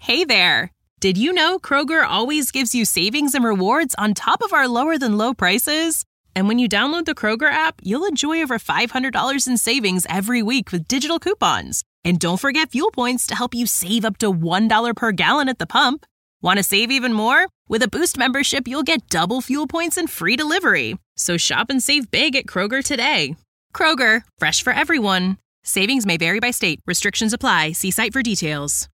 Hey there! Did you know Kroger always gives you savings and rewards on top of our lower-than-low prices? And when you download the Kroger app, you'll enjoy over $500 in savings every week with digital coupons. And don't forget fuel points to help you save up to $1 per gallon at the pump. Want to save even more? With a Boost membership, you'll get double fuel points and free delivery. So shop and save big at Kroger today. Kroger, fresh for everyone. Savings may vary by state. Restrictions apply. See site for details.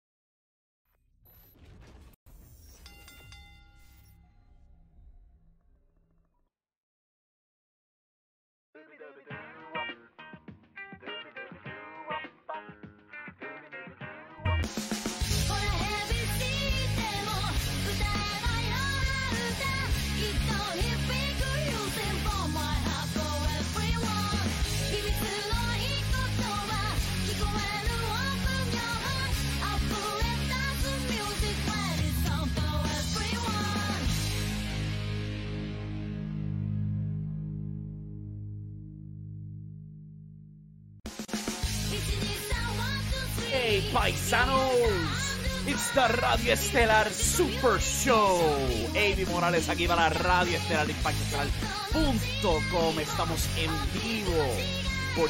Hey, paisanos, it's the Radio Estelar Super Show. Avi Morales aquí para la Radio Estelar de ImpactoEstelar.com. Estamos en vivo por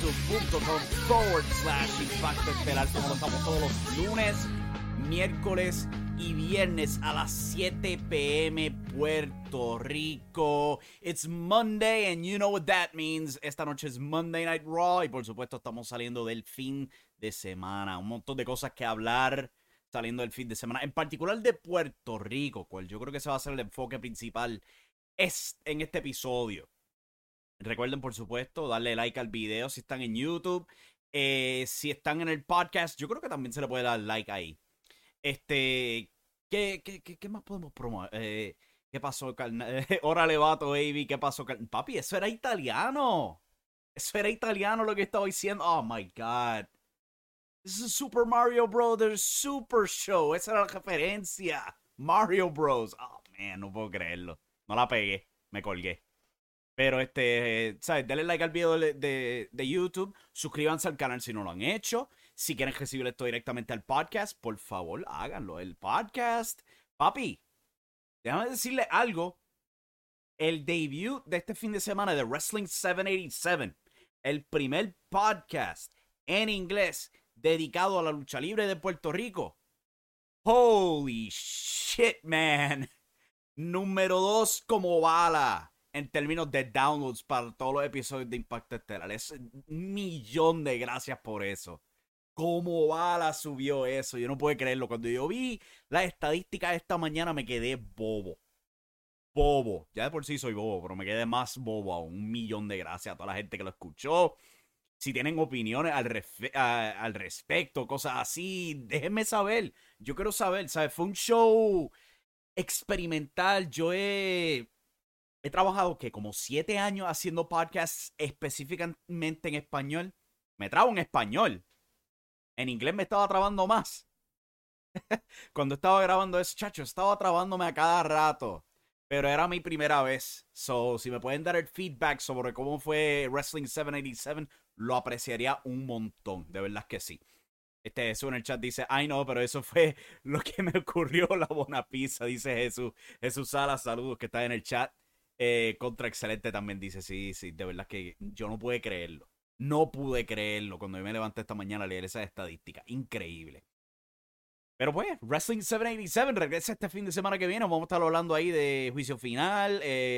youtube.com/Impacto Estelar, como lo estamos todos los lunes, miércoles y viernes a las 7 p.m. Puerto Rico. It's Monday and you know what that means. Esta noche es Monday Night Raw y por supuesto estamos saliendo del fin de semana. Un montón de cosas que hablar saliendo del fin de semana. En particular de Puerto Rico, cual yo creo que ese va a ser el enfoque principal es en este episodio. Recuerden, por supuesto, darle like al video si están en YouTube. Si están en el podcast, yo creo que también se le puede dar like ahí. ¿Qué más podemos promover? ¿Qué pasó, carnal? Órale, vato, baby. ¿Qué pasó, carnal? Papi, eso era italiano. Eso era italiano lo que estaba diciendo. Oh, my God. This is Super Mario Brothers Super Show. Esa era la referencia. Mario Bros. Oh, man, no puedo creerlo. No la pegué. Me colgué. Pero, ¿sabes? Denle like al video de YouTube. Suscríbanse al canal si no lo han hecho. Si quieren recibir esto directamente al podcast, por favor, háganlo. El podcast. Papi, déjame decirle algo. El debut de este fin de semana de Wrestling 787. El primer podcast en inglés dedicado a la lucha libre de Puerto Rico. Holy shit, man. Número 2 como bala en términos de downloads para todos los episodios de Impacto Estelar. Es un millón de gracias por eso. Como bala subió eso. Yo no puedo creerlo. Cuando yo vi las estadísticas esta mañana me quedé bobo. Bobo. Ya de por sí soy bobo, pero me quedé más bobo aún. Un millón de gracias a toda la gente que lo escuchó. Si tienen opiniones al respecto, cosas así, déjenme saber. Yo quiero saber, ¿sabes? Fue un show experimental. Yo he trabajado que como 7 años haciendo podcasts específicamente en español. Me trabo en español. En inglés me estaba trabando más. Cuando estaba grabando eso, chacho, estaba trabándome a cada rato. Pero era mi primera vez. So, si me pueden dar el feedback sobre cómo fue Wrestling 787, lo apreciaría un montón. De verdad que sí. Jesús en el chat dice, ay no, pero eso fue lo que me ocurrió la Bona Pizza, dice Jesús. Jesús Salas, saludos, que está en el chat. Contra Excelente también dice, sí, de verdad que yo no pude creerlo. No pude creerlo cuando yo me levanté esta mañana a leer esas estadísticas. Increíble. Pero pues, Wrestling 787 regresa este fin de semana que viene. Vamos a estar hablando ahí de Juicio Final,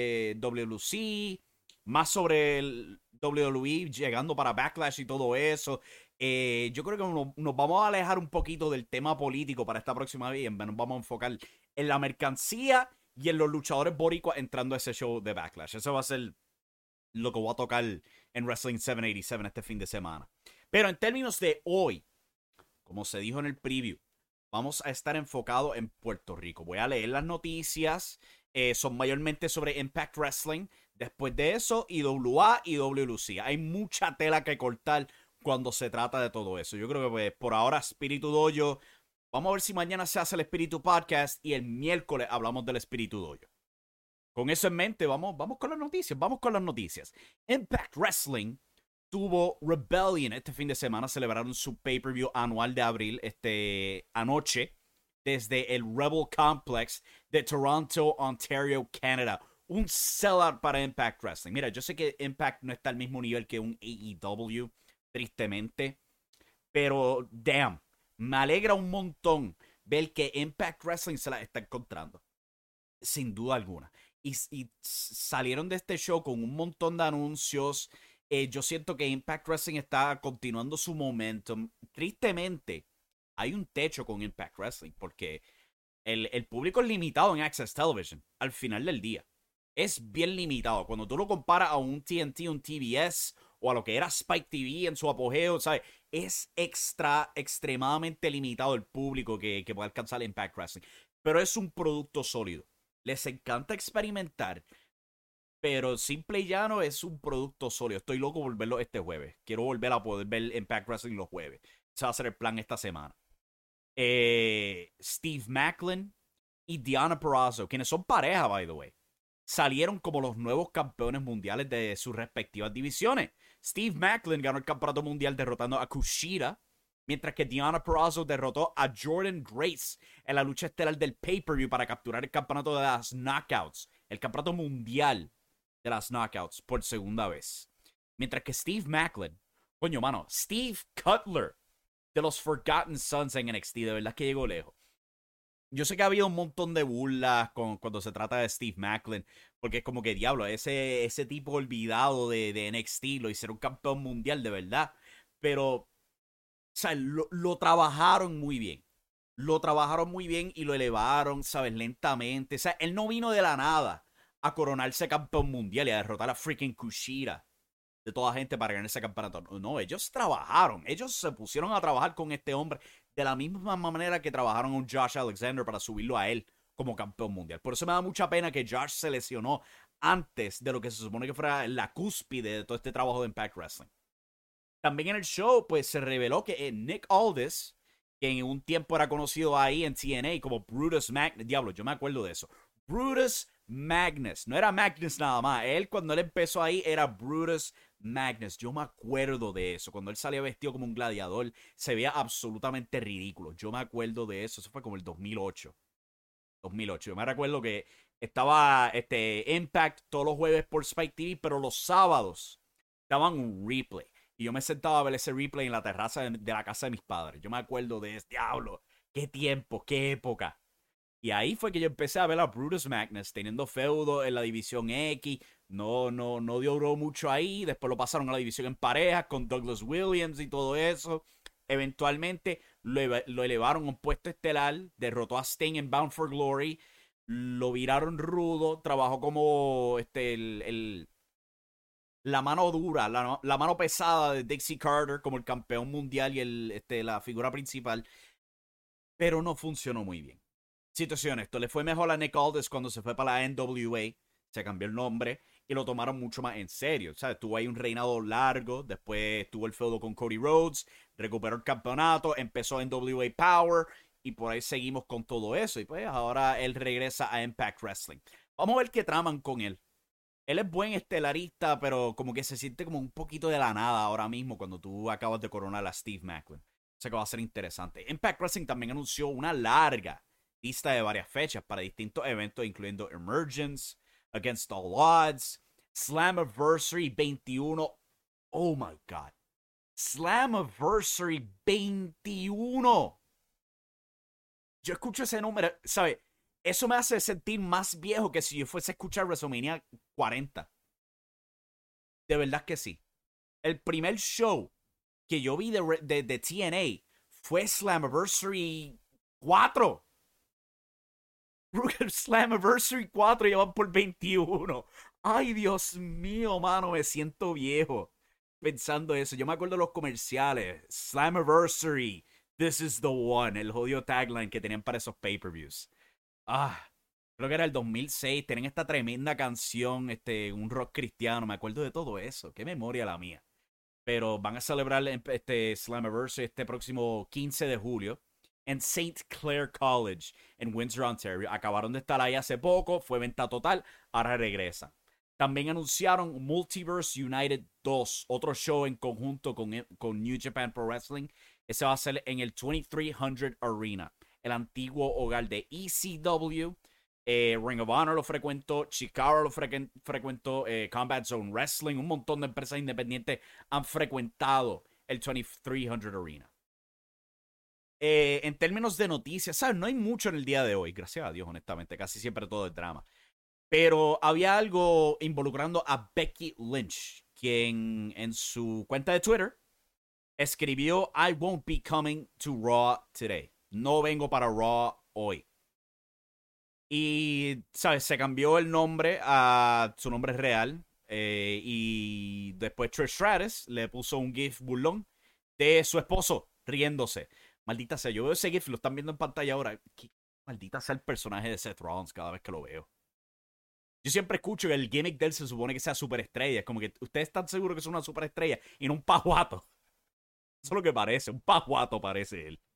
WLC, más sobre el WWE llegando para Backlash y todo eso. Yo creo que nos vamos a alejar un poquito del tema político para esta próxima vez. Nos vamos a enfocar en la mercancía y en los luchadores boricuas entrando a ese show de Backlash. Eso va a ser lo que voy a tocar en Wrestling 787 este fin de semana. Pero en términos de hoy, como se dijo en el preview, vamos a estar enfocados en Puerto Rico. Voy a leer las noticias. Son mayormente sobre Impact Wrestling. Después de eso, IWA y WLC. Hay mucha tela que cortar cuando se trata de todo eso. Yo creo que pues, por ahora Espíritu Dojo. Vamos a ver si mañana se hace el Espíritu Podcast y el miércoles hablamos del Espíritu Dojo. Con eso en mente, vamos con las noticias. Vamos con las noticias. Impact Wrestling tuvo Rebellion este fin de semana. Celebraron su pay-per-view anual de abril anoche. desde el Rebel Complex de Toronto, Ontario, Canadá. Un sellout para Impact Wrestling. Mira, yo sé que Impact no está al mismo nivel que un AEW, tristemente, pero damn, me alegra un montón ver que Impact Wrestling se la está encontrando, sin duda alguna. Y salieron de este show con un montón de anuncios. Yo siento que Impact Wrestling está continuando su momentum. Tristemente, hay un techo con Impact Wrestling porque el público es limitado en Access Television al final del día. Es bien limitado. Cuando tú lo comparas a un TNT, un TBS o a lo que era Spike TV en su apogeo, ¿sabes? Es extremadamente limitado el público que puede alcanzar Impact Wrestling. Pero es un producto sólido. Les encanta experimentar, pero simple y llano es un producto sólido. Estoy loco por verlo este jueves. Quiero volver a poder ver Impact Wrestling los jueves. Ese va a ser el plan esta semana. Steve Macklin y Deonna Purrazzo, quienes son pareja, by the way, salieron como los nuevos campeones mundiales de sus respectivas divisiones. Steve Macklin ganó el campeonato mundial derrotando a Kushida, mientras que Deonna Purrazzo derrotó a Jordan Grace en la lucha estelar del pay-per-view para capturar el campeonato de las Knockouts, el campeonato mundial de las Knockouts por segunda vez. Mientras que Steve Macklin, coño mano, Steve Cutler de los Forgotten Sons en NXT, de verdad que llegó lejos. Yo sé que ha habido un montón de burlas cuando se trata de Steve Macklin, porque es como que diablo, ese tipo olvidado de NXT lo hicieron campeón mundial de verdad, pero o sea, lo trabajaron muy bien. Lo trabajaron muy bien y lo elevaron, ¿sabes? Lentamente. O sea, él no vino de la nada a coronarse campeón mundial y a derrotar a freaking Kushida de toda gente para ganar ese campeonato. No, ellos trabajaron. Ellos se pusieron a trabajar con este hombre de la misma manera que trabajaron con Josh Alexander para subirlo a él como campeón mundial. Por eso me da mucha pena que Josh se lesionó antes de lo que se supone que fuera la cúspide de todo este trabajo de Impact Wrestling. También en el show, pues se reveló que Nick Aldis, que en un tiempo era conocido ahí en TNA como Brutus Magnus, diablo, yo me acuerdo de eso. Brutus Magnus, no era Magnus nada más. Cuando él empezó ahí, era Brutus Magnus. Yo me acuerdo de eso. Cuando él salía vestido como un gladiador, se veía absolutamente ridículo. Yo me acuerdo de eso. Eso fue como el 2008. 2008. Yo me recuerdo que estaba Impact todos los jueves por Spike TV, pero los sábados daban un replay. Y yo me sentaba a ver ese replay en la terraza de la casa de mis padres. Yo me acuerdo de ese diablo. Qué tiempo, qué época. Y ahí fue que yo empecé a ver a Brutus Magnus teniendo feudo en la división X. No duró mucho ahí. Después lo pasaron a la división en parejas con Douglas Williams y todo eso. Eventualmente lo elevaron a un puesto estelar. Derrotó a Sting en Bound for Glory. Lo viraron rudo. Trabajó como la mano dura, la mano pesada de Dixie Carter como el campeón mundial y la figura principal. Pero no funcionó muy bien. Si te soy honesto, le fue mejor a Nick Aldis cuando se fue para la NWA, se cambió el nombre y lo tomaron mucho más en serio. ¿Sabes? Tuvo ahí un reinado largo, después tuvo el feudo con Cody Rhodes, recuperó el campeonato, empezó NWA Power y por ahí seguimos con todo eso. Y pues ahora él regresa a Impact Wrestling. Vamos a ver qué traman con él. Él es buen estelarista, pero como que se siente como un poquito de la nada ahora mismo cuando tú acabas de coronar a Steve Macklin. O sea que va a ser interesante. Impact Wrestling también anunció una larga lista de varias fechas para distintos eventos, incluyendo Emergence, Against All Odds, Slammiversary 21. Oh my God. Slammiversary 21. Yo escucho ese número, ¿sabes? Eso me hace sentir más viejo que si yo fuese a escuchar WrestleMania 40. De verdad que sí. El primer show que yo vi de TNA fue Slammiversary 4. Slammiversary 4 ya van por 21. Ay, Dios mío, mano, me siento viejo pensando eso. Yo me acuerdo de los comerciales. Slammiversary, this is the one. El jodido tagline que tenían para esos pay-per-views. Creo que era el 2006. Tienen esta tremenda canción, un rock cristiano. Me acuerdo de todo eso. Qué memoria la mía. Pero van a celebrar Slammiversary este próximo 15 de julio en St. Clair College en Windsor, Ontario. Acabaron de estar ahí hace poco, fue venta total, ahora regresan. También anunciaron Multiverse United 2, otro show en conjunto con New Japan Pro Wrestling. Ese va a ser en el 2300 Arena. el antiguo hogar de ECW. Ring of Honor lo frecuentó, Chikara lo frecuentó, Combat Zone Wrestling, un montón de empresas independientes han frecuentado el 2300 Arena. En términos de noticias, ¿sabes? No hay mucho en el día de hoy, gracias a Dios, honestamente. Casi siempre todo es drama. Pero había algo involucrando a Becky Lynch, quien en su cuenta de Twitter escribió: I won't be coming to Raw today. No vengo para Raw hoy. Y, ¿sabes? Se cambió el nombre a su nombre real. Y después Trish Stratus le puso un GIF burlón de su esposo riéndose. Maldita sea, yo veo ese GIF, lo están viendo en pantalla ahora. ¿Qué maldita sea el personaje de Seth Rollins cada vez que lo veo? Yo siempre escucho que el gimmick de él se supone que sea superestrella. Es como que ustedes están seguros que es una superestrella y no un pajuato. Eso es lo que parece, un pajuato parece él.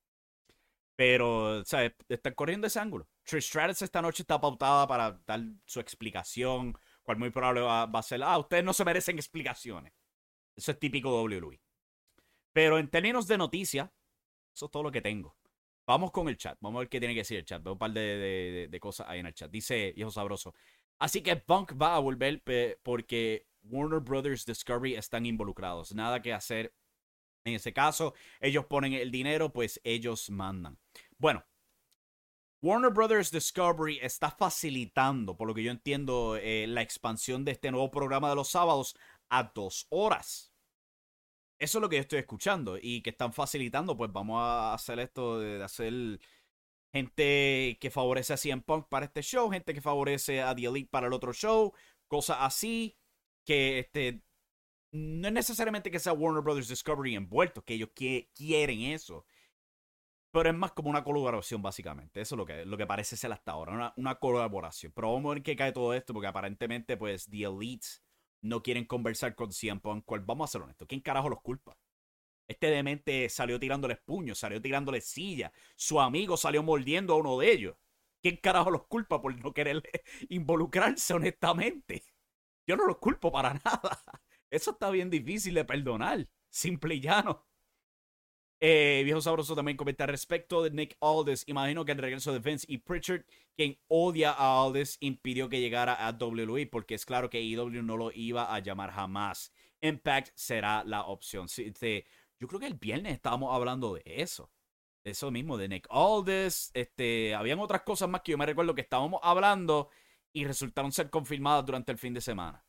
Pero, ¿sabes? Están corriendo ese ángulo. Trish Stratus esta noche está pautada para dar su explicación, cual muy probable va a ser: ustedes no se merecen explicaciones. Eso es típico WWE. Pero en términos de noticias, eso es todo lo que tengo. Vamos con el chat. Vamos a ver qué tiene que decir el chat. Veo un par de cosas ahí en el chat. Dice Hijo Sabroso: así que Punk va a volver porque Warner Brothers Discovery están involucrados. Nada que hacer en ese caso. Ellos ponen el dinero, pues ellos mandan. Bueno, Warner Brothers Discovery está facilitando, por lo que yo entiendo, la expansión de este nuevo programa de los sábados a 2 horas. Eso es lo que yo estoy escuchando. Y que están facilitando, pues vamos a hacer esto de hacer gente que favorece a CM Punk para este show, gente que favorece a The Elite para el otro show, cosas así, que no es necesariamente que sea Warner Brothers Discovery envuelto, que ellos quieren eso, pero es más como una colaboración básicamente. Eso es lo que parece ser hasta ahora, una colaboración. Pero vamos a ver qué cae todo esto, porque aparentemente pues The Elite no quieren conversar con CM Punk. Vamos a ser honestos, ¿quién carajo los culpa? Este demente salió tirándole puños, salió tirándole silla. Su amigo salió mordiendo a uno de ellos. ¿Quién carajo los culpa por no querer involucrarse, honestamente? Yo no los culpo para nada. Eso está bien difícil de perdonar. Simple y llano. Viejo Sabroso también comenta al respecto de Nick Aldis. Imagino que el regreso de Vince y Pritchard, quien odia a Aldis, impidió que llegara a WWE, porque es claro que AEW no lo iba a llamar jamás. Impact será la opción. Sí, yo creo que el viernes estábamos hablando de eso. De eso mismo, de Nick Aldis. Habían otras cosas más que yo me recuerdo que estábamos hablando y resultaron ser confirmadas durante el fin de semana.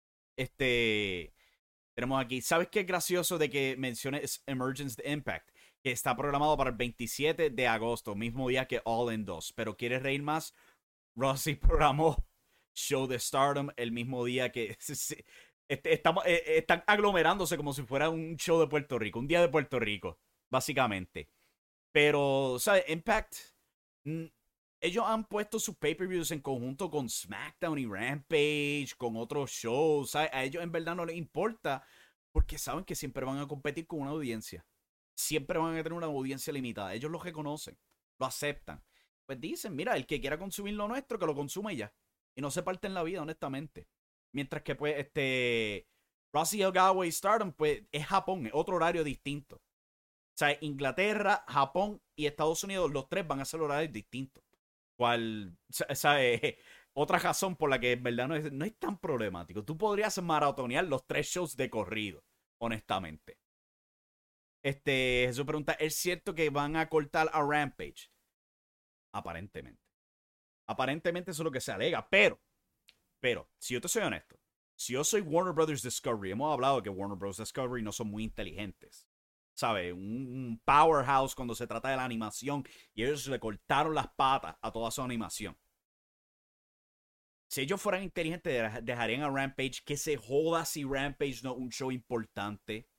Tenemos aquí: ¿sabes qué es gracioso de que menciones Emergence de Impact? Que está programado para el 27 de agosto, mismo día que All In 2. Pero ¿quieres reír más? Rossi programó Show de Stardom el mismo día que... están aglomerándose como si fuera un show de Puerto Rico, un día de Puerto Rico, básicamente. Pero, ¿sabes? Impact... ellos han puesto sus pay-per-views en conjunto con SmackDown y Rampage, con otros shows, ¿sabes? A ellos en verdad no les importa, porque saben que siempre van a competir con una audiencia. Siempre van a tener una audiencia limitada. Ellos lo reconocen, lo aceptan. Pues dicen: mira, el que quiera consumir lo nuestro, que lo consuma y ya. Y no se parten la vida, honestamente. Mientras que, pues, Rossy Ogawa y Stardom, pues, es Japón, es otro horario distinto. O sea, Inglaterra, Japón y Estados Unidos, los tres van a hacer horarios distintos. Cual, ¿sabe? Otra razón por la que en verdad no es tan problemático. Tú podrías maratonear los 3 shows de corrido, honestamente. Jesús pregunta: ¿es cierto que van a cortar a Rampage? Aparentemente. Aparentemente eso es lo que se alega, pero, si yo te soy honesto, si yo soy Warner Brothers Discovery, hemos hablado que Warner Bros. Discovery no son muy inteligentes. ¿Sabe? Un powerhouse cuando se trata de la animación, y ellos le cortaron las patas a toda su animación. Si ellos fueran inteligentes, dejarían a Rampage que se joda si Rampage no es un show importante.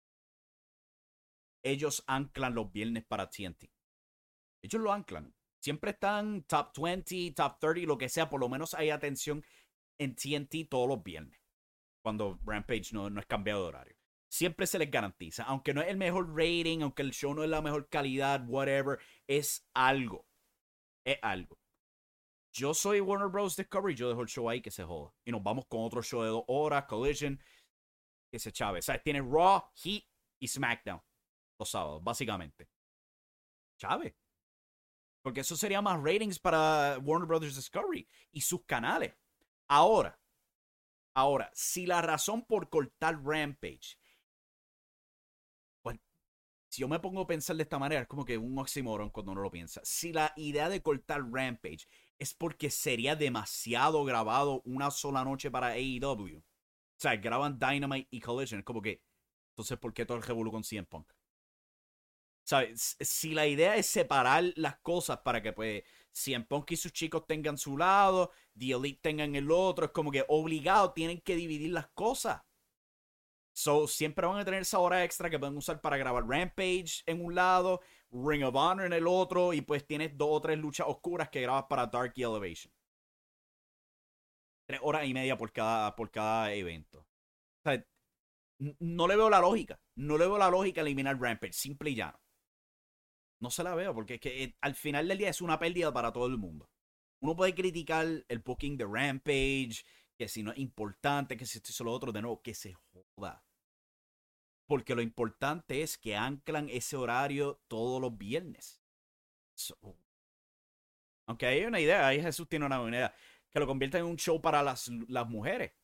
Ellos anclan los viernes para TNT. Ellos lo anclan. Siempre están top 20, top 30, lo que sea. Por lo menos hay atención en TNT todos los viernes, cuando Rampage no es cambiado de horario. Siempre se les garantiza, aunque no es el mejor rating, aunque el show no es la mejor calidad, whatever, es algo. Es algo. Yo soy Warner Bros. Discovery, yo dejo el show ahí que se joda. Y nos vamos con otro show de 2 horas, Collision, que se chave. O sea, tiene Raw, Heat y SmackDown los sábados, básicamente. Chave. Porque eso sería más ratings para Warner Brothers Discovery y sus canales. Ahora, si la razón por cortar Rampage, pues, si yo me pongo a pensar de esta manera, es como que un oxímoron cuando uno lo piensa. Si la idea de cortar Rampage es porque sería demasiado grabado una sola noche para AEW. O sea, graban Dynamite y Collision. Es como que, entonces, ¿por qué todo el revolú con CM Punk? ¿Sabes? Si la idea es separar las cosas para que, pues, CM Punk y sus chicos tengan su lado, The Elite tengan el otro, es como que obligado tienen que dividir las cosas. So, siempre van a tener esa hora extra que pueden usar para grabar Rampage en un lado, Ring of Honor en el otro, y pues tienes 2 o 3 luchas oscuras que grabas para Dark y Elevation. 3 horas y media por cada evento. O sea, no le veo la lógica. No le veo la lógica eliminar Rampage, simple y llano. No se la veo, porque es que al final del día es una pérdida para todo el mundo. Uno puede criticar el booking de Rampage, que si no es importante, que si esto y lo otro, de nuevo, que se joda. Porque lo importante es que anclan ese horario todos los viernes. So, aunque hay una idea, ahí Jesús tiene una buena idea, que lo convierta en un show para las mujeres.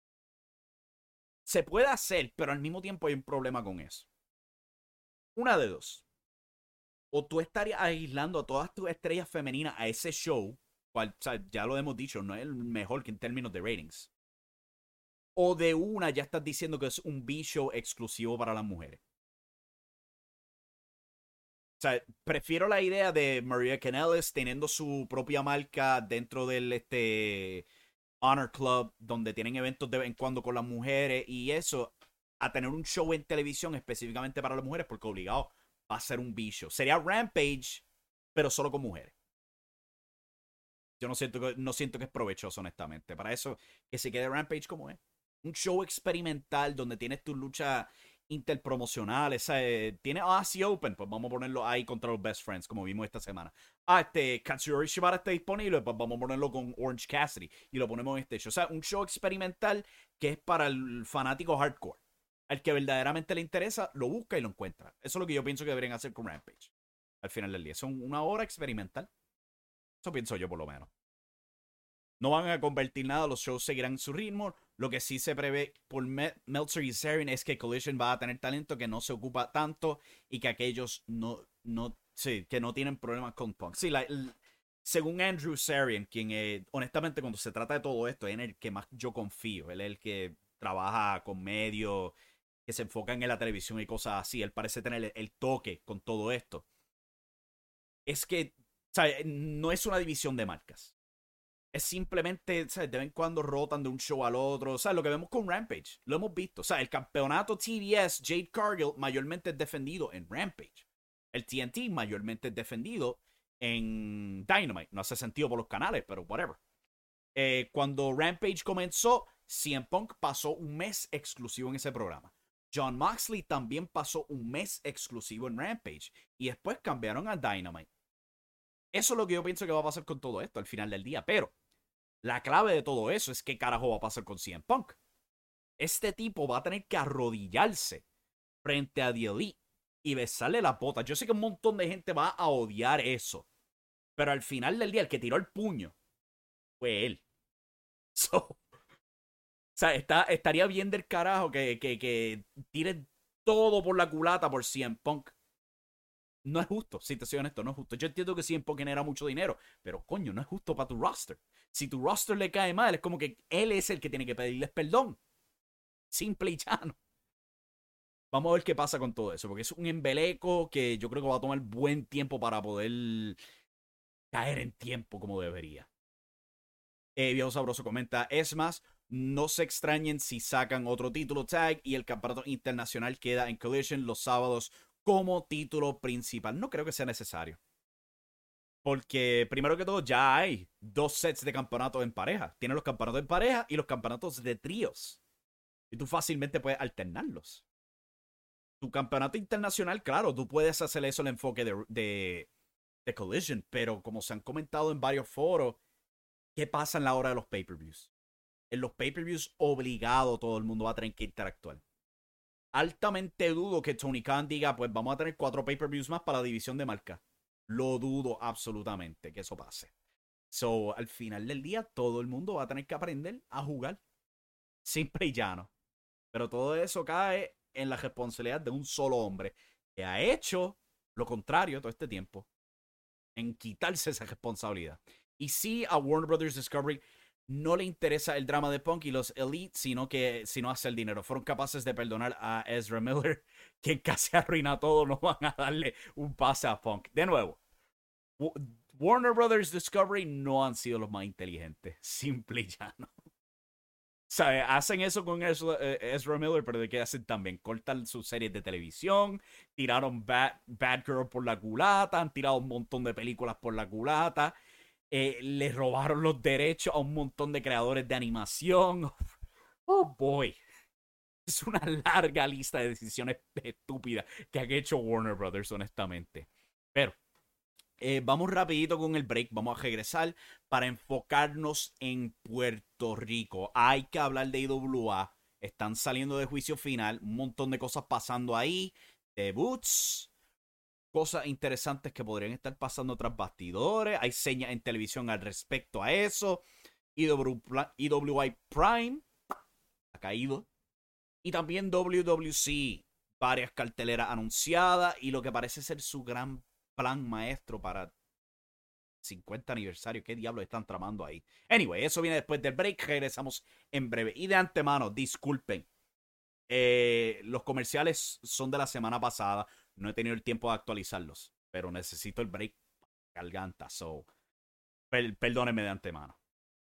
Se puede hacer, pero al mismo tiempo hay un problema con eso. Una de dos. O tú estarías aislando a todas tus estrellas femeninas a ese show, cual, o sea, ya lo hemos dicho, no es el mejor que en términos de ratings. O de una ya estás diciendo que es un B-show exclusivo para las mujeres. O sea, prefiero la idea de Maria Kanellis teniendo su propia marca dentro del Honor Club, donde tienen eventos de vez en cuando con las mujeres y eso, a tener un show en televisión específicamente para las mujeres, porque obligado va a ser un B-show. Sería Rampage, pero solo con mujeres. Yo no siento que es provechoso, honestamente. Para eso, que se quede Rampage como es. Un show experimental donde tienes tus luchas interpromocionales. Tiene Aussie Open, pues vamos a ponerlo ahí contra los Best Friends, como vimos esta semana. Katsuyori Shibata está disponible, pues vamos a ponerlo con Orange Cassidy y lo ponemos en este show. O sea, un show experimental que es para el fanático hardcore. Al que verdaderamente le interesa, lo busca y lo encuentra. Eso es lo que yo pienso que deberían hacer con Rampage. Al final del día. Son una hora experimental. Eso pienso yo, por lo menos. No van a convertir nada, los shows seguirán su ritmo. Lo que sí se prevé por Meltzer y Zarin es que Collision va a tener talento que no se ocupa tanto y que aquellos sí, que no tienen problemas con Punk. Sí, según Andrew Zarin, quien honestamente cuando se trata de todo esto, es en el que más yo confío. Él es el que trabaja con medios que se enfocan en la televisión y cosas así. Él parece tener el toque con todo esto. Es que, ¿sabes? No es una división de marcas. Es simplemente, ¿sabes? De vez en cuando rotan de un show al otro. O sea, lo que vemos con Rampage, lo hemos visto. O sea, el campeonato TBS, Jade Cargill, mayormente es defendido en Rampage. El TNT mayormente es defendido en Dynamite. No hace sentido por los canales, pero whatever. Cuando Rampage comenzó, CM Punk pasó un mes exclusivo en ese programa. Jon Moxley también pasó un mes exclusivo en Rampage. Y después cambiaron a Dynamite. Eso es lo que yo pienso que va a pasar con todo esto al final del día. Pero la clave de todo eso es qué carajo va a pasar con CM Punk. Este tipo va a tener que arrodillarse frente a The Elite y besarle las botas. Yo sé que un montón de gente va a odiar eso. Pero al final del día, el que tiró el puño fue él. So, o sea, estaría bien del carajo que tire todo por la culata por CM Punk. No es justo, si te soy honesto, no es justo. Yo entiendo que CM Punk genera mucho dinero, pero coño, no es justo para tu roster. Si tu roster le cae mal, es como que él es el que tiene que pedirles perdón. Simple y llano. Vamos a ver qué pasa con todo eso, porque es un embeleco que yo creo que va a tomar buen tiempo para poder caer en tiempo como debería. Viejo Sabroso comenta, es más, no se extrañen si sacan otro título tag y el campeonato internacional queda en Collision los sábados como título principal. No creo que sea necesario. Porque primero que todo ya hay 2 sets de campeonatos en pareja. Tienes los campeonatos en pareja y los campeonatos de tríos. Y tú fácilmente puedes alternarlos. Tu campeonato internacional, claro, tú puedes hacer eso el enfoque de Collision. Pero como se han comentado en varios foros, ¿qué pasa en la hora de los pay-per-views? En los pay-per-views obligado todo el mundo va a tener que interactuar. Altamente dudo que Tony Khan diga, pues vamos a tener 4 pay-per-views más para la división de marca. Lo dudo absolutamente que eso pase. So, al final del día, todo el mundo va a tener que aprender a jugar. Simple y llano. Pero todo eso cae en la responsabilidad de un solo hombre que ha hecho lo contrario todo este tiempo. En quitarse esa responsabilidad. Y sí, a Warner Brothers Discovery no le interesa el drama de Punk y los Elite, sino hacer dinero. Fueron capaces de perdonar a Ezra Miller, quien casi arruina todo. No van a darle un pase a Punk. De nuevo, Warner Brothers Discovery no han sido los más inteligentes. Simple y llano. O sea, hacen eso con Ezra Miller, pero ¿de qué hacen también? Cortan sus series de televisión, tiraron Batgirl por la culata, han tirado un montón de películas por la culata, le robaron los derechos a un montón de creadores de animación. Oh boy. Es una larga lista de decisiones estúpidas que han hecho Warner Brothers, honestamente. Pero vamos rapidito con el break, vamos a regresar para enfocarnos en Puerto Rico. Hay que hablar de IWA, están saliendo de juicio final, un montón de cosas pasando ahí, debuts, cosas interesantes que podrían estar pasando tras bastidores, hay señas en televisión al respecto a eso, IWI Prime ha caído, y también WWC, varias carteleras anunciadas y lo que parece ser su gran plan maestro para 50 aniversario. ¿Qué diablos están tramando ahí? Anyway, eso viene después del break. Regresamos en breve. Y de antemano, disculpen. Los comerciales son de la semana pasada. No he tenido el tiempo de actualizarlos. Pero necesito el break. Garganta. So, perdónenme de antemano.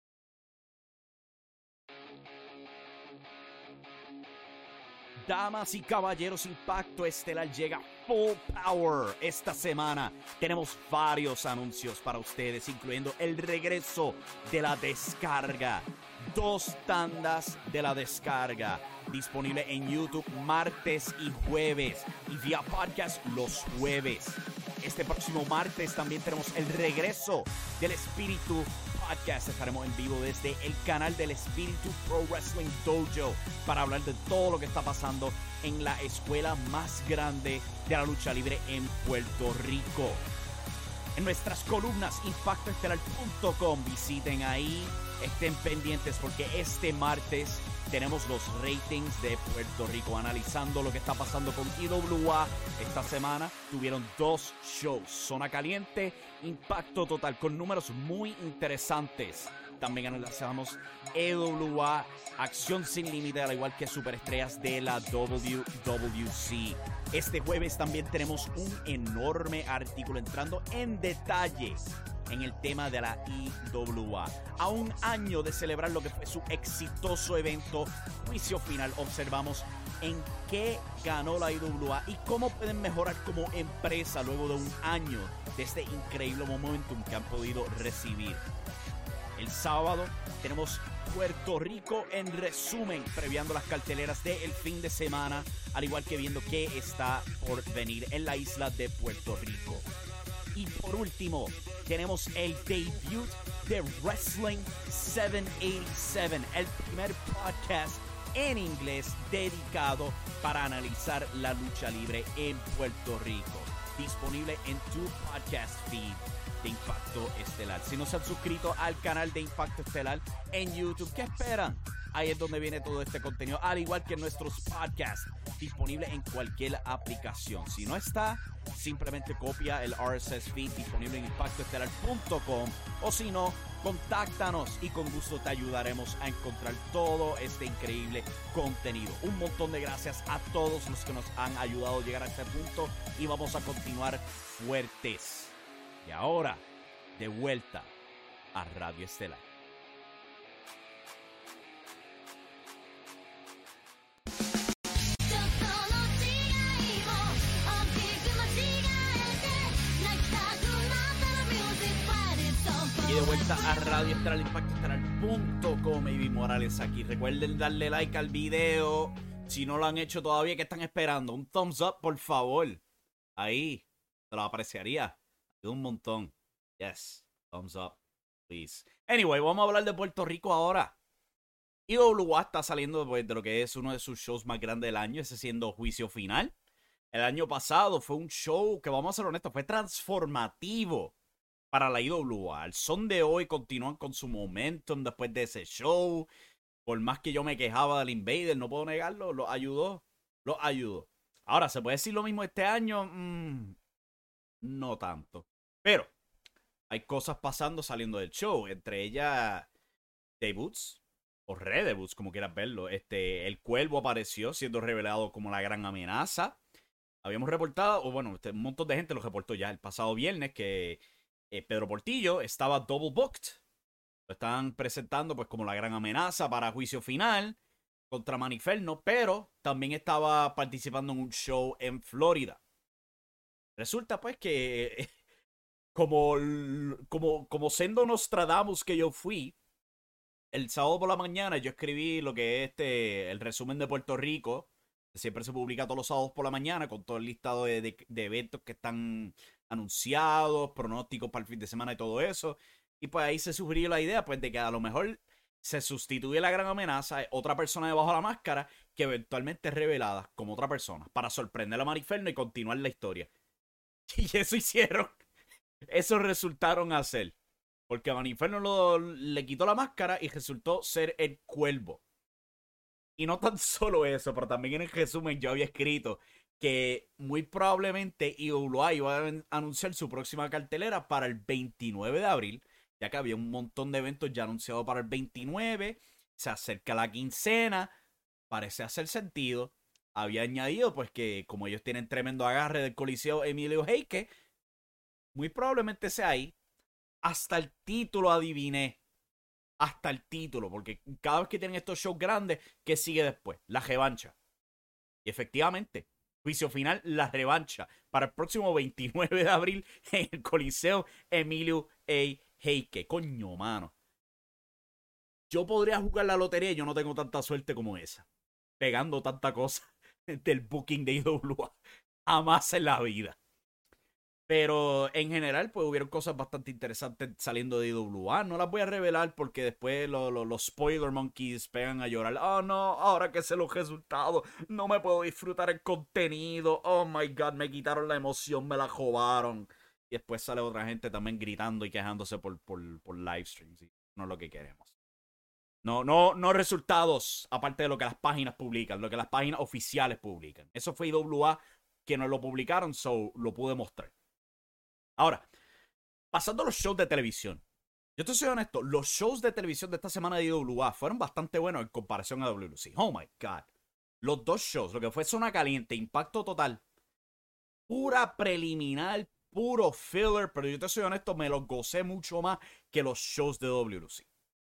Damas y caballeros, Impacto Estelar llega full power esta semana. Tenemos varios anuncios para ustedes, incluyendo el regreso de la descarga. 2 tandas de la descarga. Disponible en YouTube martes y jueves. Y vía podcast los jueves. Este próximo martes también tenemos el regreso del Espíritu Podcast. Estaremos en vivo desde el canal del Espíritu Pro Wrestling Dojo para hablar de todo lo que está pasando en la escuela más grande de la lucha libre en Puerto Rico. En nuestras columnas impactoestelar.com, visiten ahí, estén pendientes porque este martes tenemos los ratings de Puerto Rico, analizando lo que está pasando con IWA. Esta semana tuvieron 2 shows, Zona Caliente, Impacto Total, con números muy interesantes. También analizamos EWA, Acción Sin Límite, al igual que Superestrellas de la WWC. Este jueves también tenemos un enorme artículo entrando en detalle en el tema de la IWA. A un año de celebrar lo que fue su exitoso evento Juicio Final, observamos en qué ganó la IWA y cómo pueden mejorar como empresa luego de un año de este increíble momentum que han podido recibir. El sábado tenemos Puerto Rico en resumen, previando las carteleras del fin de semana, al igual que viendo qué está por venir en la isla de Puerto Rico. Y por último, tenemos el debut de Wrestling 787, el primer podcast en inglés dedicado para analizar la lucha libre en Puerto Rico. Disponible en tu podcast feed de Impacto Estelar. Si no se han suscrito al canal de Impacto Estelar en YouTube, ¿qué esperan? Ahí es donde viene todo este contenido, al igual que nuestros podcasts, disponible en cualquier aplicación. Si no está, simplemente copia el RSS feed disponible en impactoestelar.com, o si no, contáctanos y con gusto te ayudaremos a encontrar todo este increíble contenido. Un montón de gracias a todos los que nos han ayudado a llegar a este punto y vamos a continuar fuertes. Y ahora, de vuelta a Radio Estelar. Y de vuelta a Radio Estelar, impactoestelar.com. Ivy Morales aquí. Recuerden darle like al video. Si no lo han hecho todavía, ¿qué están esperando? Un thumbs up, por favor. Ahí. Te lo apreciaría. Ayuda un montón. Yes. Thumbs up. Please. Anyway, vamos a hablar de Puerto Rico ahora. IWA está saliendo pues, de lo que es uno de sus shows más grandes del año, ese siendo Juicio Final. el año pasado fue un show que, vamos a ser honestos, fue transformativo para la IWA. Al son de hoy continúan con su momentum después de ese show. Por más que yo me quejaba del Invader, no puedo negarlo, lo ayudó. Lo ayudó. Ahora, ¿se puede decir lo mismo este año? No tanto. Pero hay cosas pasando saliendo del show. Entre ellas, debuts o redebuts, como quieras verlo. El Cuervo apareció siendo revelado como la gran amenaza. Habíamos reportado, o bueno, un montón de gente lo reportó ya el pasado viernes, que Pedro Portillo estaba double booked. Lo estaban presentando pues como la gran amenaza para juicio final contra Maniferno, pero también estaba participando en un show en Florida. Resulta pues que como siendo Nostradamus que yo fui, el sábado por la mañana yo escribí lo que es el resumen de Puerto Rico. Siempre se publica todos los sábados por la mañana con todo el listado de eventos que están anunciados, pronósticos para el fin de semana y todo eso. Y pues ahí se sugirió la idea pues de que a lo mejor se sustituye la gran amenaza, otra persona debajo de la máscara que eventualmente es revelada como otra persona para sorprender a Mariferno y continuar la historia. Y eso hicieron. Eso resultaron hacer. Porque a Maniferno le quitó la máscara y resultó ser el Cuervo. Y no tan solo eso, pero también en el resumen yo había escrito que muy probablemente IWA iba a anunciar su próxima cartelera para el 29 de abril, ya que había un montón de eventos ya anunciados para el 29, se acerca la quincena, parece hacer sentido. Había añadido pues que como ellos tienen tremendo agarre del Coliseo Emilio Heike, muy probablemente sea ahí. Hasta el título adiviné. Hasta el título, porque cada vez que tienen estos shows grandes, ¿qué sigue después? La revancha. Y efectivamente, juicio final, la revancha para el próximo 29 de abril en el Coliseo Emilio A. Heike. Coño, mano. Yo podría jugar la lotería y yo no tengo tanta suerte como esa. Pegando tanta cosa del booking de IWA. Jamás en la vida. Pero en general, pues hubieron cosas bastante interesantes saliendo de IWA. No las voy a revelar porque después los spoiler monkeys pegan a llorar. Oh no, ahora que sé los resultados, no me puedo disfrutar el contenido. Oh my god, me quitaron la emoción, me la robaron. Y después sale otra gente también gritando y quejándose por live streams. No es lo que queremos. No resultados, aparte de lo que las páginas publican, lo que las páginas oficiales publican. Eso fue IWA que nos lo publicaron, so lo pude mostrar. Ahora, pasando a los shows de televisión. Yo te soy honesto, los shows de televisión de esta semana de IWA fueron bastante buenos en comparación a WLC. Oh my god. Los dos shows, lo que fue Zona Caliente, Impacto Total, pura preliminar, puro filler, pero yo te soy honesto, me los gocé mucho más que los shows de WLC.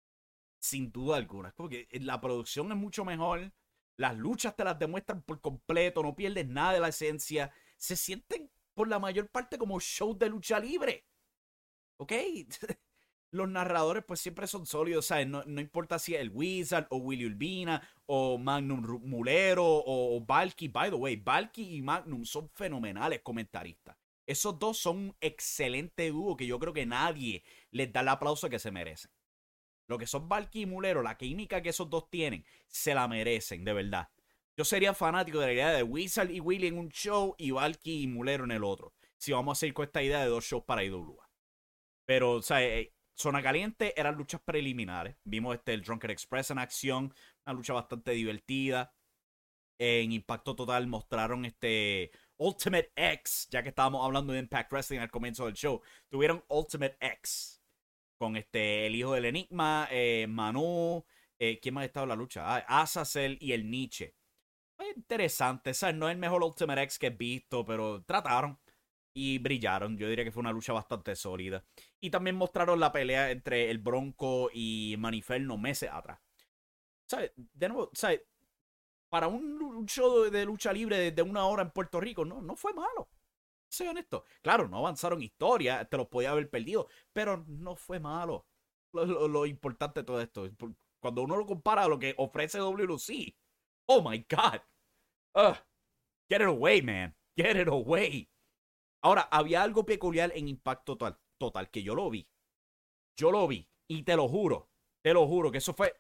Sin duda alguna. Es porque la producción es mucho mejor, las luchas te las demuestran por completo, no pierdes nada de la esencia, se sienten por la mayor parte como shows de lucha libre. ¿Ok? Los narradores pues siempre son sólidos, ¿sabes? No importa si es el Wizard o Willy Urbina o Magnum Mulero o Valky. By the way, Valky y Magnum son fenomenales comentaristas. Esos dos son un excelente dúo que yo creo que nadie les da el aplauso que se merecen. Lo que son Valky y Mulero, la química que esos dos tienen, se la merecen, de verdad. Yo sería fanático de la idea de Wizard y Willy en un show y Valky y Mulero en el otro. Si vamos a seguir con esta idea de dos shows para IWA. Pero, o sea, Zona Caliente eran luchas preliminares. Vimos el Drunken Express en acción. Una lucha bastante divertida. En Impacto Total mostraron Ultimate X. Ya que estábamos hablando de Impact Wrestling al comienzo del show. Tuvieron Ultimate X. Con el hijo del Enigma, Manu. ¿Quién más estaba en la lucha? Azazel y el Nietzsche. Interesante, ¿sabes? No es el mejor Ultimate X que he visto, pero trataron y brillaron. Yo diría que fue una lucha bastante sólida. Y también mostraron la pelea entre el Bronco y Maniferno meses atrás. ¿Sabes? De nuevo, ¿sabes? Para un show de lucha libre de 1 hora en Puerto Rico, no fue malo. Soy honesto. Claro, no avanzaron historia, te los podía haber perdido, pero no fue malo. Lo importante de todo esto, cuando uno lo compara a lo que ofrece WLC, oh my god. Get it away, man. Get it away. Ahora, había algo peculiar en Impacto Total que yo lo vi. Yo lo vi. Y te lo juro que eso fue.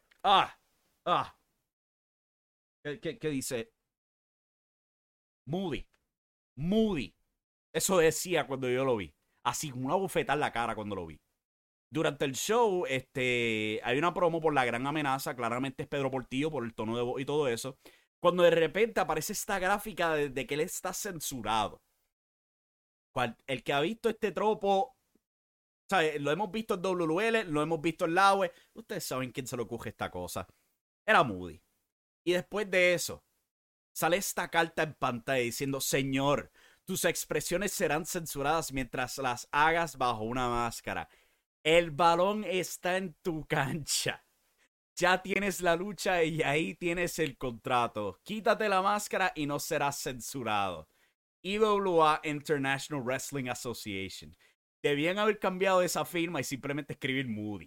¿Qué dice? Moody. Moody. Eso decía cuando yo lo vi. Así como una bofetada en la cara cuando lo vi. Durante el show, hay una promo por La Gran Amenaza. Claramente es Pedro Portillo por el tono de voz y todo eso. Cuando de repente aparece esta gráfica de que él está censurado. El que ha visto este tropo, ¿sabe? Lo hemos visto en WL, lo hemos visto en la web. Ustedes saben quién se le ocurre esta cosa. Era Moody. Y después de eso, sale esta carta en pantalla diciendo: Señor, tus expresiones serán censuradas mientras las hagas bajo una máscara. El balón está en tu cancha. Ya tienes la lucha y ahí tienes el contrato. Quítate la máscara y no serás censurado. IWA International Wrestling Association. Debían haber cambiado esa firma y simplemente escribir Moody.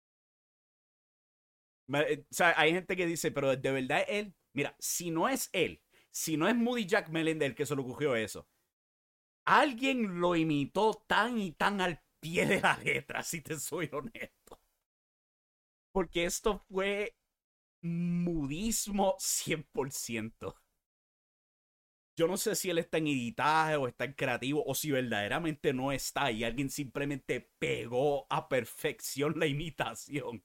O sea, hay gente que dice, pero de verdad es él. Mira, si no es él, si no es Moody Jack Melender el que se le ocurrió eso, alguien lo imitó tan y tan al pie de la letra, si te soy honesto. Porque esto fue mudismo 100%. Yo no sé si él está en editaje o está en creativo o si verdaderamente no está y alguien simplemente pegó a perfección la imitación.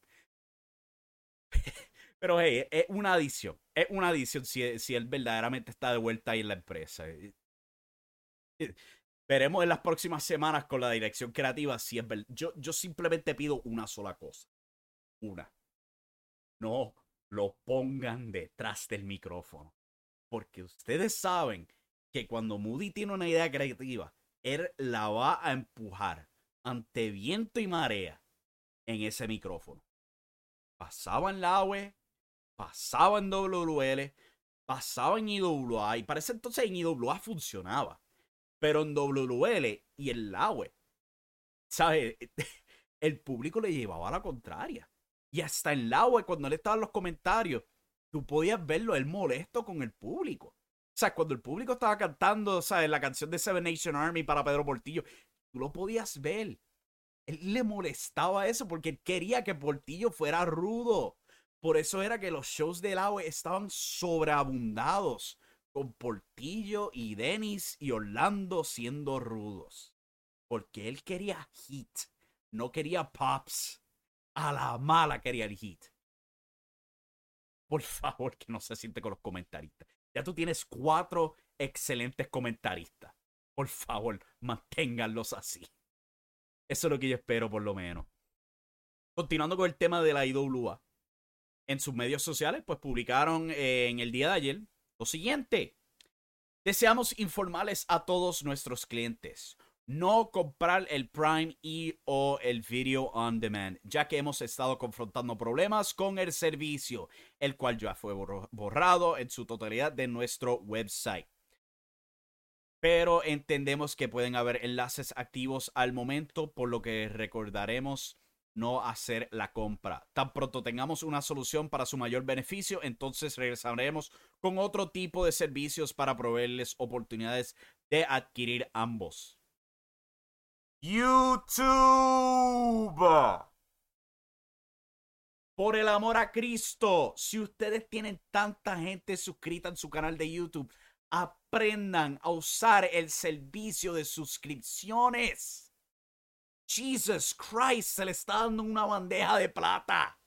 Pero hey, es una adición. Es una adición si él verdaderamente está de vuelta ahí en la empresa. Veremos en las próximas semanas con la dirección creativa si es verdad. Yo simplemente pido una sola cosa. Una. No lo pongan detrás del micrófono. Porque ustedes saben que cuando Moody tiene una idea creativa, él la va a empujar ante viento y marea en ese micrófono. Pasaba en la web, pasaba en WL, pasaba en IWA, y para ese entonces en IWA funcionaba. Pero en WL y en la web, ¿sabes? El público le llevaba a la contraria. Y hasta en la web, cuando él estaba en los comentarios, tú podías verlo, él molesto con el público. O sea, cuando el público estaba cantando, ¿sabes? La canción de Seven Nation Army para Pedro Portillo, tú lo podías ver. Él le molestaba eso porque él quería que Portillo fuera rudo. Por eso era que los shows de Laue estaban sobreabundados, con Portillo y Dennis y Orlando siendo rudos. Porque él quería hit, no quería pops. A la mala quería el hit. Por favor, que no se siente con los comentaristas. Ya tú tienes 4 excelentes comentaristas. Por favor, manténganlos así. Eso es lo que yo espero, por lo menos. Continuando con el tema de la IWA. En sus medios sociales, pues publicaron en el día de ayer lo siguiente. Deseamos informarles a todos nuestros clientes: no comprar el Prime y o el Video On Demand, ya que hemos estado confrontando problemas con el servicio, el cual ya fue borrado en su totalidad de nuestro website. Pero entendemos que pueden haber enlaces activos al momento, por lo que recordaremos no hacer la compra. Tan pronto tengamos una solución para su mayor beneficio, entonces regresaremos con otro tipo de servicios para proveerles oportunidades de adquirir ambos. YouTube. Por el amor a Cristo, si ustedes tienen tanta gente suscrita en su canal de YouTube, aprendan a usar el servicio de suscripciones. Jesus Christ, se le está dando una bandeja de plata.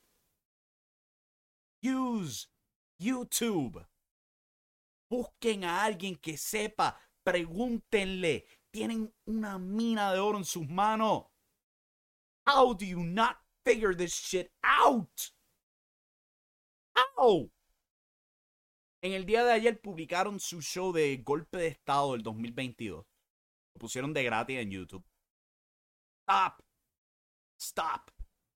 Use YouTube. Busquen a alguien que sepa, pregúntenle. Tienen una mina de oro en sus manos. How do you not figure this shit out? How? En el día de ayer publicaron su show de Golpe de Estado del 2022. Lo pusieron de gratis en YouTube. Stop.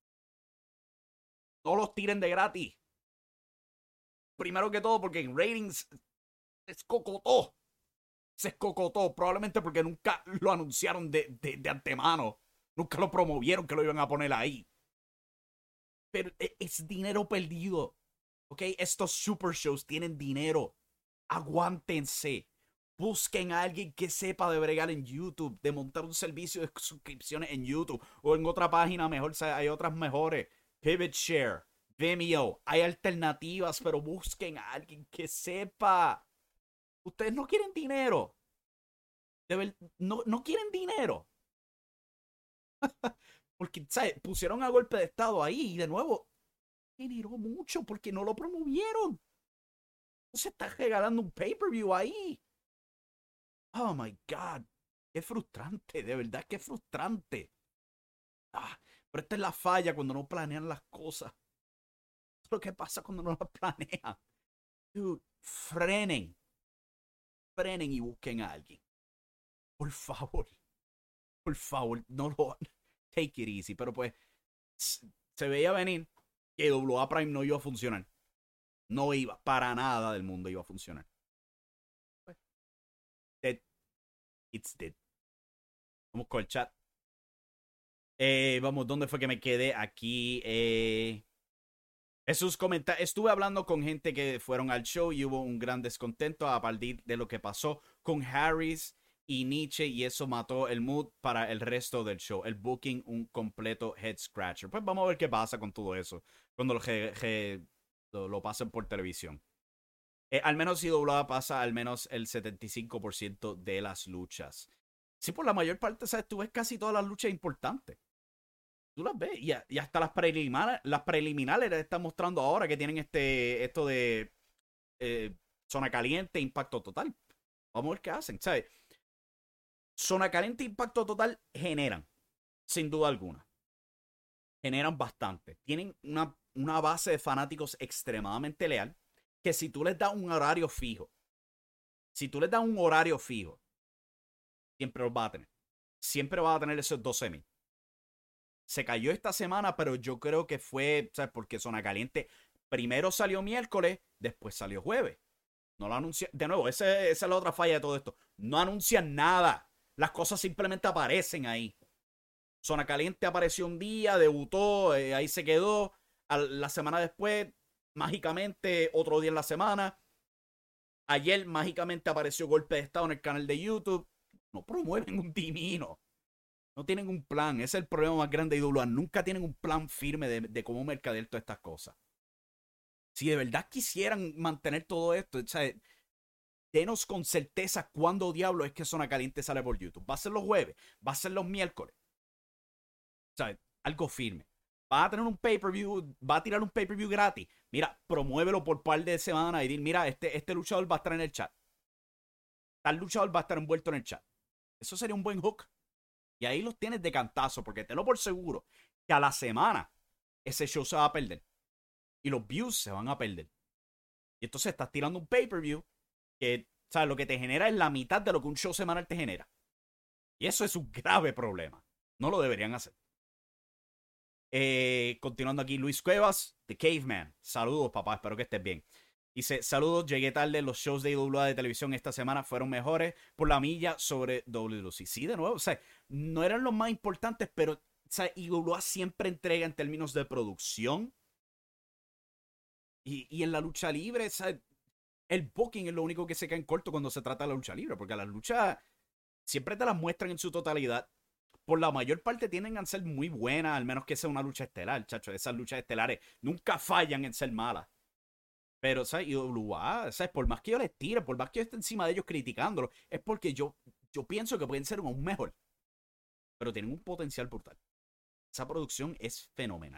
No los tiren de gratis. Primero que todo porque en ratings se escocotó. Probablemente porque nunca lo anunciaron de antemano. Nunca lo promovieron que lo iban a poner ahí. Pero es dinero perdido. ¿Ok? Estos super shows tienen dinero. Aguántense. Busquen a alguien que sepa de bregar en YouTube, de montar un servicio de suscripciones en YouTube o en otra página mejor. Hay otras mejores. PivotShare, Vimeo. Hay alternativas, pero busquen a alguien que sepa. Ustedes no quieren dinero. No quieren dinero. Porque, ¿sabes? Pusieron a golpe de estado ahí y de nuevo generó mucho porque no lo promovieron. No se está regalando un pay-per-view ahí. Oh my God. Qué frustrante, de verdad que frustrante. Pero esta es la falla cuando no planean las cosas. Es lo que pasa cuando no las planean. Dude, frenen. Frenen y busquen a alguien. Por favor. Por favor, no lo. Take it easy. Pero pues, se veía venir que WA Prime no iba a funcionar. No iba, para nada del mundo iba a funcionar. Pues, dead. It's dead. Vamos con el chat. Vamos, ¿dónde fue que me quedé? Aquí. Jesús comenta, estuve hablando con gente que fueron al show y hubo un gran descontento a partir de lo que pasó con Harris y Nietzsche y eso mató el mood para el resto del show. El booking, un completo head scratcher. Pues vamos a ver qué pasa con todo eso cuando lo pasen por televisión. Al menos si doblada pasa al menos el 75% de las luchas. Sí, por la mayor parte, ¿sabes? Tú ves casi todas las luchas importantes. Tú las ves y hasta las preliminares les están mostrando ahora que tienen esto de zona caliente, impacto total. Vamos a ver qué hacen, ¿sabes? Zona caliente, impacto total generan, sin duda alguna. Generan bastante. Tienen una base de fanáticos extremadamente leal que si tú les das un horario fijo, siempre los va a tener. Siempre va a tener esos 12,000. Se cayó esta semana, pero yo creo que fue, ¿sabes? Porque Zona Caliente primero salió miércoles, después salió jueves. No lo anuncian. De nuevo, esa es la otra falla de todo esto. No anuncian nada. Las cosas simplemente aparecen ahí. Zona Caliente apareció un día, debutó, ahí se quedó. La semana después, mágicamente, otro día en la semana. Ayer, mágicamente, apareció Golpe de Estado en el canal de YouTube. No promueven un dimino. No tienen un plan. Ese es el problema más grande de IWA. Nunca tienen un plan firme de cómo mercadear todas estas cosas. Si de verdad quisieran mantener todo esto, o sea, denos con certeza cuándo diablo es que Zona Caliente sale por YouTube. ¿Va a ser los jueves? ¿Va a ser los miércoles? O sea, algo firme. Va a tener un pay-per-view, va a tirar un pay-per-view gratis. Mira, promuévelo por par de semanas y dir, mira, este luchador va a estar en el chat. Tal luchador va a estar envuelto en el chat. Eso sería un buen hook. Y ahí los tienes de cantazo, porque te lo por seguro que a la semana ese show se va a perder. Y los views se van a perder. Y entonces estás tirando un pay-per-view que, ¿sabes? Lo que te genera es la mitad de lo que un show semanal te genera. Y eso es un grave problema. No lo deberían hacer. Continuando aquí, Luis Cuevas, The Caveman. Saludos, papá, espero que estés bien. Dice, saludos, llegué tarde, los shows de IWA de televisión esta semana fueron mejores por la milla sobre WLC. Sí, de nuevo, o sea, no eran los más importantes, pero, o sea, IWA siempre entrega en términos de producción. Y en la lucha libre, o sea, el booking es lo único que se cae en corto cuando se trata de la lucha libre, porque las luchas siempre te las muestran en su totalidad. Por la mayor parte tienden a ser muy buenas, al menos que sea una lucha estelar, chacho. Esas luchas estelares nunca fallan en ser malas. Pero, ¿sabes? IWA, ¿sabes? Por más que yo les tire, por más que yo esté encima de ellos criticándolo, es porque yo pienso que pueden ser aún mejor. Pero tienen un potencial brutal. Esa producción es fenomenal.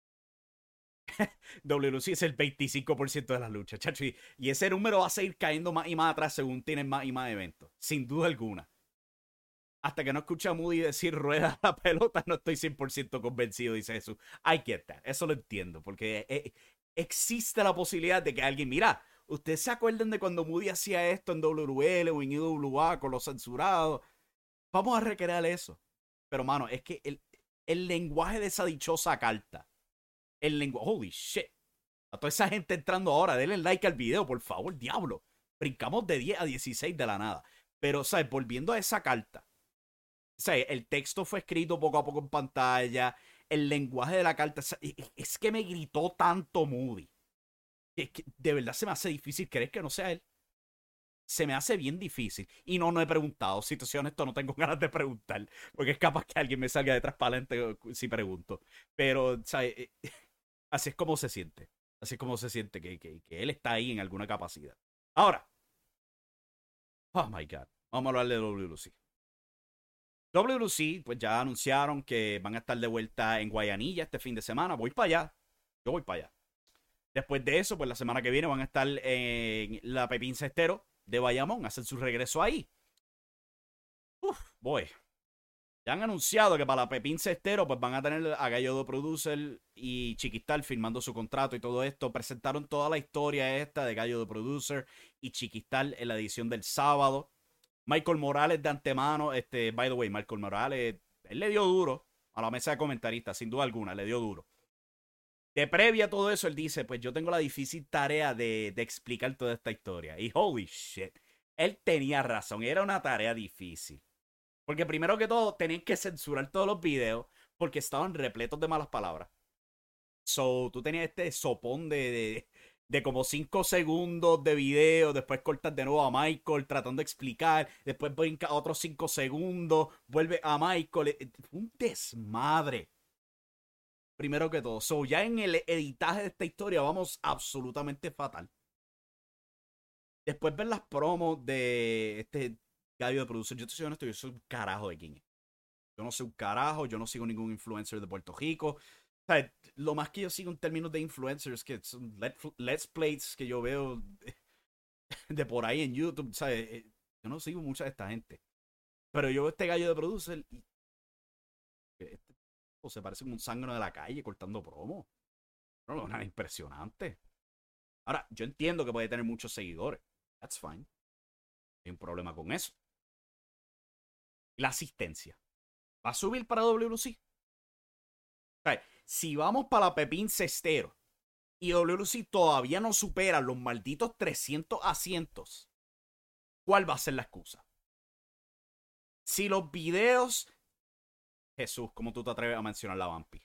WLC es el 25% de las luchas, chacho. Y ese número va a seguir cayendo más y más atrás según tienen más y más eventos. Sin duda alguna. Hasta que no escuche a Moody decir rueda la pelota, no estoy 100% convencido, dice Jesús. I get that. Eso lo entiendo. Porque existe la posibilidad de que alguien, mira, ustedes se acuerdan de cuando Moody hacía esto en WL o en IWA con los censurados. Vamos a recrear eso. Pero, mano, es que el lenguaje de esa dichosa carta. El lenguaje. Holy shit. A toda esa gente entrando ahora, denle like al video, por favor, diablo. Brincamos de 10 a 16 de la nada. Pero, ¿sabes? Volviendo a esa carta. O sea, el texto fue escrito poco a poco en pantalla. El lenguaje de la carta. Es que me gritó tanto Moody. Es que de verdad se me hace difícil creer que no sea él. Se me hace bien difícil. Y no he preguntado. Si te soy honesto, no tengo ganas de preguntar. Porque es capaz que alguien me salga de transparente si pregunto. Pero, ¿sabes? Así es como se siente. Así es como se siente que él está ahí en alguna capacidad. Ahora. Oh my God. Vamos a hablar de WLC. WLC, pues ya anunciaron que van a estar de vuelta en Guayanilla este fin de semana. Voy para allá. Yo voy para allá. Después de eso, pues la semana que viene van a estar en la Pepín Cestero de Bayamón. Hacen su regreso ahí. Boy. Ya han anunciado que para la Pepín Cestero pues van a tener a Gallo de Producer y Chiquistal firmando su contrato y todo esto. Presentaron toda la historia esta de Gallo de Producer y Chiquistal en la edición del sábado. Michael Morales de antemano, by the way, Michael Morales, él le dio duro a la mesa de comentaristas, sin duda alguna, le dio duro. De previa a todo eso, él dice, pues yo tengo la difícil tarea de explicar toda esta historia. Y holy shit, él tenía razón, era una tarea difícil. Porque primero que todo, tenían que censurar todos los videos porque estaban repletos de malas palabras. So, tú tenías este sopón de como 5 segundos de video, después cortas de nuevo a Michael tratando de explicar, después brinca otros 5 segundos, vuelve a Michael. Un desmadre. Primero que todo. So, ya en el editaje de esta historia vamos absolutamente fatal. Después ver las promos de este gallo de producción. Yo te soy honesto, yo soy un carajo de quién es. Yo no sé un carajo, yo no sigo ningún influencer de Puerto Rico. O sea, lo más que yo sigo en términos de influencers que son let's plays que yo veo de por ahí en YouTube, ¿sabes? Yo no sigo mucha de esta gente. Pero yo veo este gallo de producer y este tipo se parece como un zángano de la calle cortando promo. No, no, nada impresionante. Ahora, yo entiendo que puede tener muchos seguidores. That's fine. Hay un problema con eso. La asistencia. ¿Va a subir para WLC? O sea, si vamos para la Pepín Cestero y WLC todavía no supera los malditos 300 asientos, ¿cuál va a ser la excusa? Si los videos... Jesús, ¿cómo tú te atreves a mencionar la Vampi?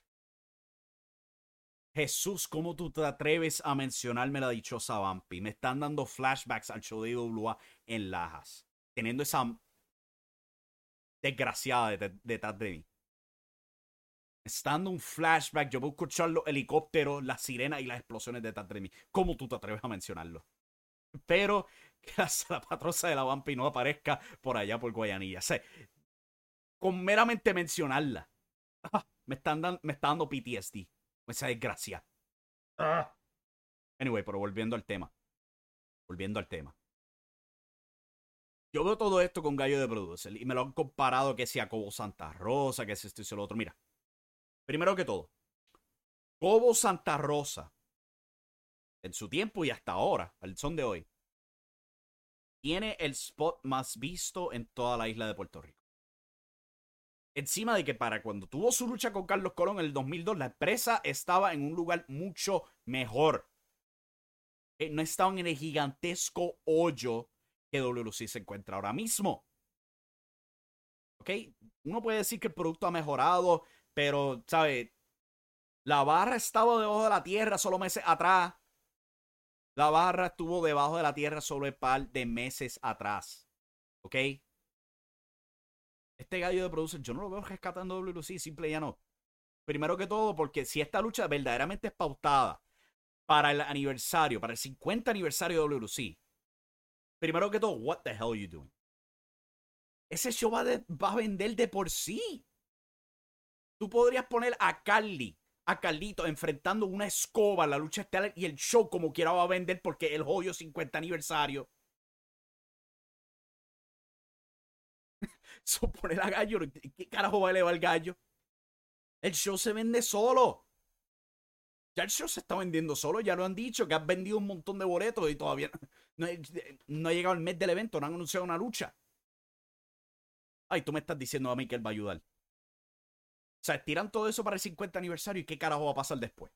Jesús, ¿cómo tú te atreves a mencionarme la dichosa Vampi? Me están dando flashbacks al show de IWA en Lajas. Teniendo esa desgraciada detrás de mí. Me está dando un flashback. Yo puedo escuchar los helicópteros, las sirenas y las explosiones detrás de mí. ¿Cómo tú te atreves a mencionarlo? Pero que la patrosa de la Vampi no aparezca por allá por Guayanilla. O sea, con meramente mencionarla. Me está dando PTSD. Esa desgracia. Anyway, pero volviendo al tema. Volviendo al tema. Yo veo todo esto con Gallo de Producer y me lo han comparado que sea Cobo Santa Rosa, que es esto y lo otro. Mira, primero que todo, Cobo Santa Rosa, en su tiempo y hasta ahora, al son de hoy, tiene el spot más visto en toda la isla de Puerto Rico. Encima de que para cuando tuvo su lucha con Carlos Colón en el 2002, la empresa estaba en un lugar mucho mejor. No estaban en el gigantesco hoyo que WLC se encuentra ahora mismo. ¿Ok? Uno puede decir que el producto ha mejorado, pero, ¿sabes? La barra estaba debajo de la tierra solo meses atrás. La barra estuvo debajo de la tierra solo un par de meses atrás. ¿Ok? Este gallo de producer, yo no lo veo rescatando WLC, simple y ya no. Primero que todo, porque si esta lucha verdaderamente es pautada para el aniversario, para el 50 aniversario de WLC, primero que todo, what the hell are you doing? Ese show va a vender de por sí. Tú podrías poner a Carlito enfrentando una escoba en la lucha estelar y el show como quiera va a vender porque el joyo 50 aniversario. So, poner a Gallo, ¿qué carajo va a elevar el Gallo? El show se vende solo. Ya el show se está vendiendo solo, ya lo han dicho, que han vendido un montón de boletos y todavía no ha llegado el mes del evento, no han anunciado una lucha. Ay, tú me estás diciendo a mí que él va a ayudar. O sea, tiran todo eso para el 50 aniversario y qué carajo va a pasar después.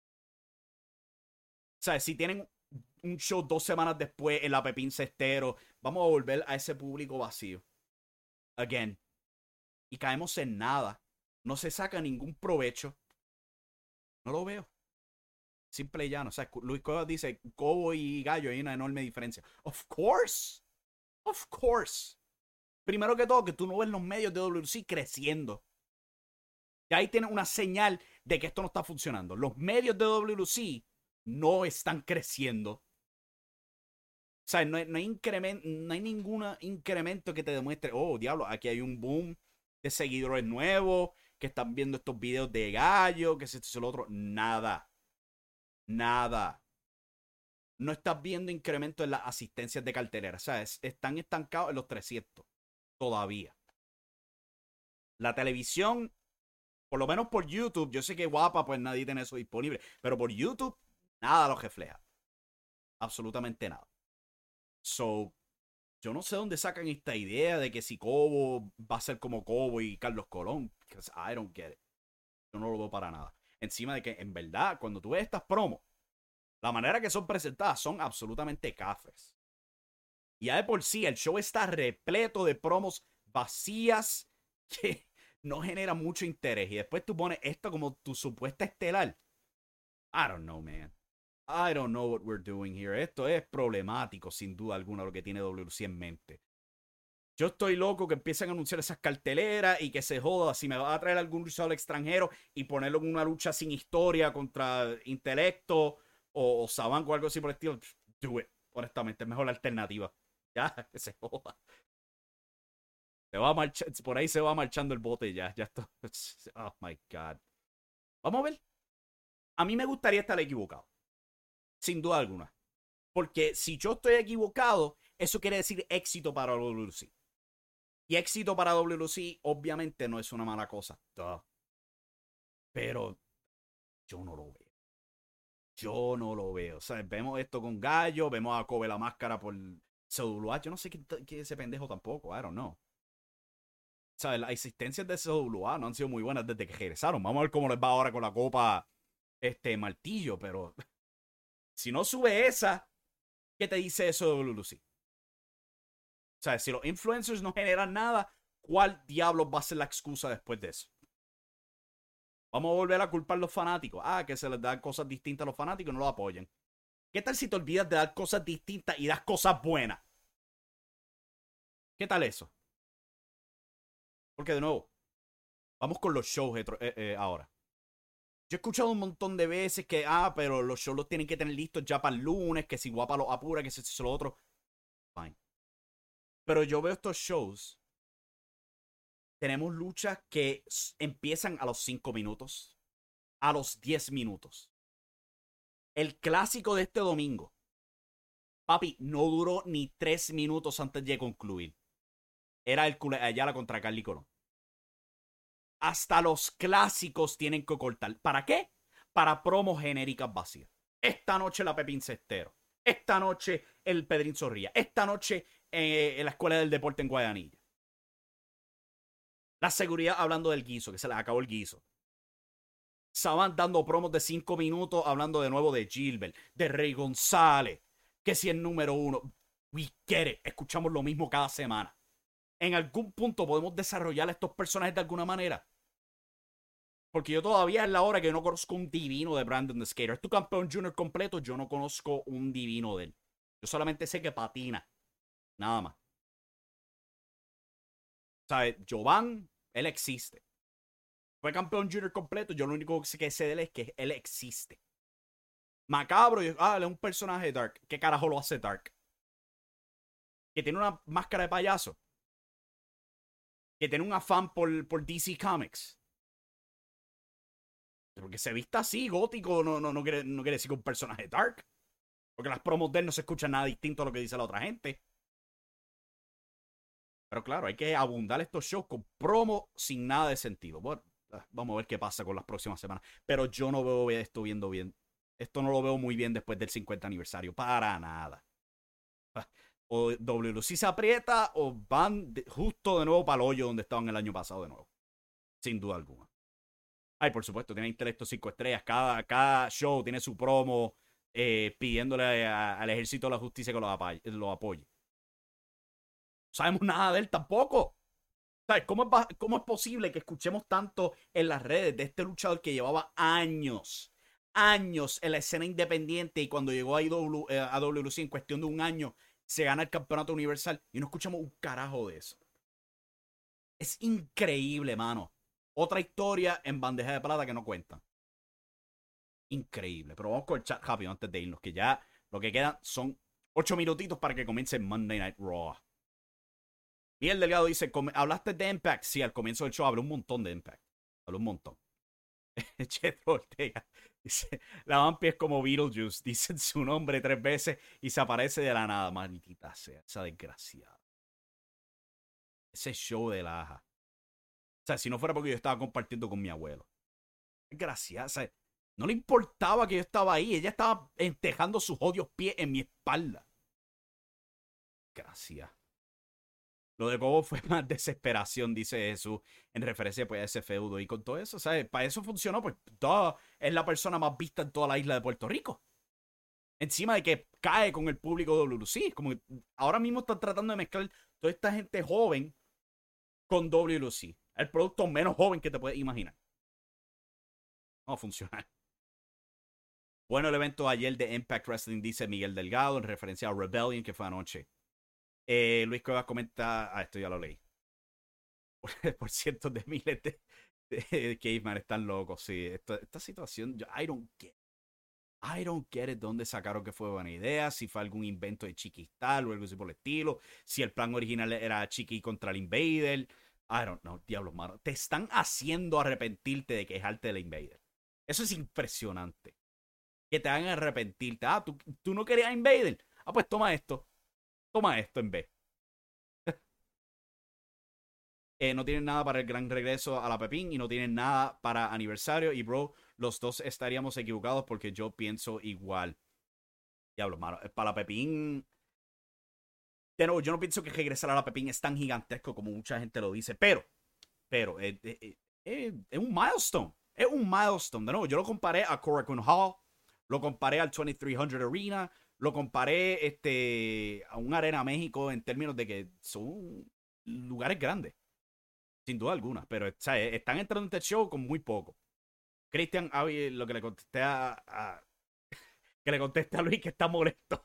O sea, si tienen un show 2 semanas después en la Pepín Cestero, vamos a volver a ese público vacío. Again. Y caemos en nada. No se saca ningún provecho. No lo veo. Simple y llano. O sea, Luis Cuevas dice, Cobo y Gallo hay una enorme diferencia. Of course. Of course. Primero que todo, que tú no ves los medios de WC creciendo. Y ahí tienes una señal de que esto no está funcionando. Los medios de WC no están creciendo. O sea, no hay ningún incremento que te demuestre, oh, diablo, aquí hay un boom de seguidores nuevos que están viendo estos videos de gallo, que es esto y lo otro. Nada. Nada. No estás viendo incremento en las asistencias de cartelera. O sea, están estancados en los 300 todavía. La televisión, por lo menos por YouTube, yo sé que guapa, pues nadie tiene eso disponible, pero por YouTube, nada lo refleja. Absolutamente nada. So, yo no sé dónde sacan esta idea de que si Cobo va a ser como Cobo y Carlos Colón. Because I don't get it. Yo no lo veo para nada. Encima de que, en verdad, cuando tú ves estas promos, la manera que son presentadas son absolutamente cafres. Y ya de por sí, el show está repleto de promos vacías que no generan mucho interés. Y después tú pones esto como tu supuesta estelar. I don't know, man. I don't know what we're doing here. Esto es problemático, sin duda alguna, lo que tiene WC en mente. Yo estoy loco que empiecen a anunciar esas carteleras y que se joda. Si me va a traer algún luchador extranjero y ponerlo en una lucha sin historia contra Intelecto o Saban o algo así por el estilo, do it. Honestamente, es mejor la alternativa. Ya, que se joda. Se va por ahí se va marchando el bote ya. Ya está. Oh my God. Vamos a ver. A mí me gustaría estar equivocado. Sin duda alguna. Porque si yo estoy equivocado, eso quiere decir éxito para WC. Y éxito para WC obviamente no es una mala cosa. Duh. Pero yo no lo veo. Yo no lo veo. O sea, vemos esto con Gallo, vemos a Kobe la máscara por CWA. Yo no sé qué ese pendejo tampoco. I don't know. O sea, las existencias de CWA no han sido muy buenas desde que regresaron. Vamos a ver cómo les va ahora con la copa Martillo. Pero si no sube esa, ¿qué te dice eso de WC? O sea, si los influencers no generan nada, ¿cuál diablos va a ser la excusa después de eso? Vamos a volver a culpar a los fanáticos. Ah, que se les dan cosas distintas a los fanáticos y no lo apoyan. ¿Qué tal si te olvidas de dar cosas distintas y das cosas buenas? ¿Qué tal eso? Porque de nuevo, vamos con los shows ahora. Yo he escuchado un montón de veces que, pero los shows los tienen que tener listos ya para el lunes, que si guapa los apura, que si eso lo otro. Fine. Pero yo veo estos shows. Tenemos luchas que empiezan a los 5 minutos, a los 10 minutos. El clásico de este domingo, papi, no duró ni 3 minutos antes de concluir. Era el Ayala contra Carly Colón. Hasta los clásicos tienen que cortar. ¿Para qué? Para promos genéricas vacías. Esta noche la Pepín Cestero. Esta noche el Pedrín Zorrilla. Esta noche en la Escuela del Deporte en Guayanilla. La seguridad hablando del guiso, que se les acabó el guiso. Saban dando promos de 5 minutos hablando de nuevo de Gilbert, de Rey González, que si el número 1. We get it. Escuchamos lo mismo cada semana. En algún punto podemos desarrollar a estos personajes de alguna manera. Porque yo todavía es la hora que no conozco un divino de Brandon the Skater. Es tu campeón junior completo, yo no conozco un divino de él. Yo solamente sé que patina. Nada más. ¿Sabes? Jovan, él existe. Fue campeón junior completo, yo lo único que sé de él es que él existe. Macabro, él es un personaje Dark. ¿Qué carajo lo hace Dark? Que tiene una máscara de payaso. Que tiene un afán por DC Comics. Porque se vista así, gótico, no quiere decir que un personaje dark. Porque las promos de él no se escuchan nada distinto a lo que dice la otra gente. Pero claro, hay que abundar estos shows con promos sin nada de sentido. Bueno, vamos a ver qué pasa con las próximas semanas. Pero yo no veo esto viendo bien. Esto no lo veo muy bien después del 50 aniversario. Para nada. O WC se aprieta o van justo de nuevo para el hoyo donde estaban el año pasado de nuevo. Sin duda alguna. Ay, por supuesto, tiene Intelecto 5 estrellas. Cada show tiene su promo pidiéndole al Ejército de la Justicia que lo apoye. No sabemos nada de él tampoco. ¿Sabes? ¿Cómo es posible que escuchemos tanto en las redes de este luchador que llevaba años en la escena independiente y cuando llegó a WC en cuestión de un año se gana el campeonato universal y no escuchamos un carajo de eso? Es increíble, mano. Otra historia en bandeja de plata que no cuentan. Increíble. Pero vamos con el chat rápido antes de irnos, que ya lo que quedan son 8 minutitos para que comience Monday Night Raw. Miguel Delgado dice, ¿hablaste de Impact? Sí, al comienzo del show hablé un montón de Impact. Hablé un montón. Cheto Ortega dice, la vampi es como Beetlejuice. Dicen su nombre 3 veces y se aparece de la nada. Maldita sea, esa desgraciada. Ese show de la aja. O sea, si no fuera porque yo estaba compartiendo con mi abuelo. Desgraciada. O sea, no le importaba que yo estaba ahí. Ella estaba entejando sus odios pies en mi espalda. Gracias. Lo de Cobo fue más desesperación, dice Jesús, en referencia pues, a ese feudo. Y con todo eso, ¿sabes? Para eso funcionó, pues es la persona más vista en toda la isla de Puerto Rico. Encima de que cae con el público de WLC. Como que ahora mismo están tratando de mezclar toda esta gente joven con WLC. El producto menos joven que te puedes imaginar. No va a funcionar. Bueno, el evento ayer de Impact Wrestling, dice Miguel Delgado, en referencia a Rebellion, que fue anoche. Luis Cuevas comenta, esto ya lo leí. Por cientos de miles de caveman están locos, sí. Esta situación, I don't get it. ¿Dónde sacaron que fue buena idea? Si fue algún invento de Chiquistal o algo así por el estilo. Si el plan original era Chiqui contra el Invader. I don't know, diablos, mano. Te están haciendo arrepentirte de quejarte del Invader. Eso es impresionante. Que te hagan arrepentirte. ¿Tú no querías Invader? Pues toma esto. Toma esto en vez. No tienen nada para el gran regreso a la Pepín y no tienen nada para aniversario. Y bro, los dos estaríamos equivocados porque yo pienso igual. Diablo, mano. Para la Pepín. De nuevo, yo no pienso que regresar a la Pepín es tan gigantesco como mucha gente lo dice. Pero es un milestone. Es un milestone. De nuevo, yo lo comparé a Korakuen Hall. Lo comparé al 2300 Arena. Lo comparé a un Arena México en términos de que son lugares grandes. Sin duda alguna. Pero están entrando en este show con muy poco. Cristian, lo que le contesté que le conteste a Luis que está molesto.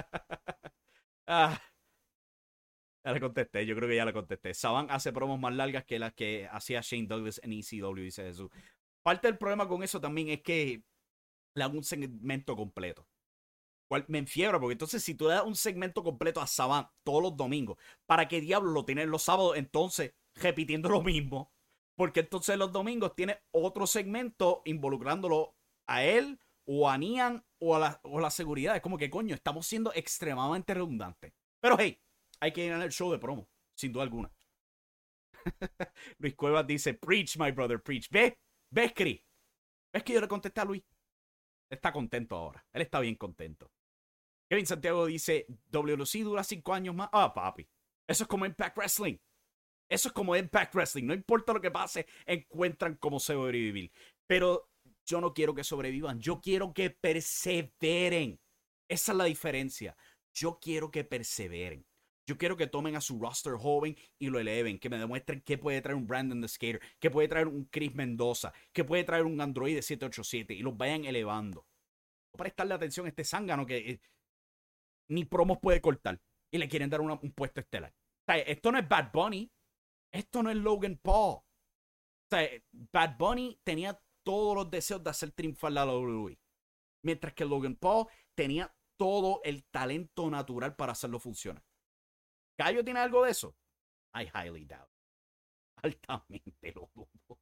Ya le contesté, yo creo que ya le contesté. Saban hace promos más largas que las que hacía Shane Douglas en ECW, dice Jesús. Parte del problema con eso también es que le dan un segmento completo. Cual me enfiebra, porque entonces si tú le das un segmento completo a Saban todos los domingos, ¿para qué diablos lo tienes los sábados entonces repitiendo lo mismo? Porque entonces los domingos tiene otro segmento involucrándolo a él o a Nian o a la seguridad. Es como que coño, estamos siendo extremadamente redundantes. Pero hey, hay que ir al show de promo, sin duda alguna. Luis Cuevas dice, preach, my brother, preach. ¿Ves, Chris? ¿Ves que yo le contesté a Luis? Está contento ahora. Él está bien contento. Kevin Santiago dice, WLC dura 5 años más. Papi. Eso es como Impact Wrestling. Eso es como Impact Wrestling. No importa lo que pase, encuentran cómo sobrevivir. Pero yo no quiero que sobrevivan. Yo quiero que perseveren. Esa es la diferencia. Yo quiero que perseveren. Yo quiero que tomen a su roster joven y lo eleven. Que me demuestren qué puede traer un Brandon the Skater. Qué puede traer un Chris Mendoza. Qué puede traer un Android de 787. Y los vayan elevando. No prestarle atención a este zángano que ni promos puede cortar. Y le quieren dar un puesto estelar. O sea, esto no es Bad Bunny. Esto no es Logan Paul. O sea, Bad Bunny tenía todos los deseos de hacer triunfar la WWE. Mientras que Logan Paul tenía todo el talento natural para hacerlo funcionar. ¿Gallo tiene algo de eso? I highly doubt. Altamente lo dudo.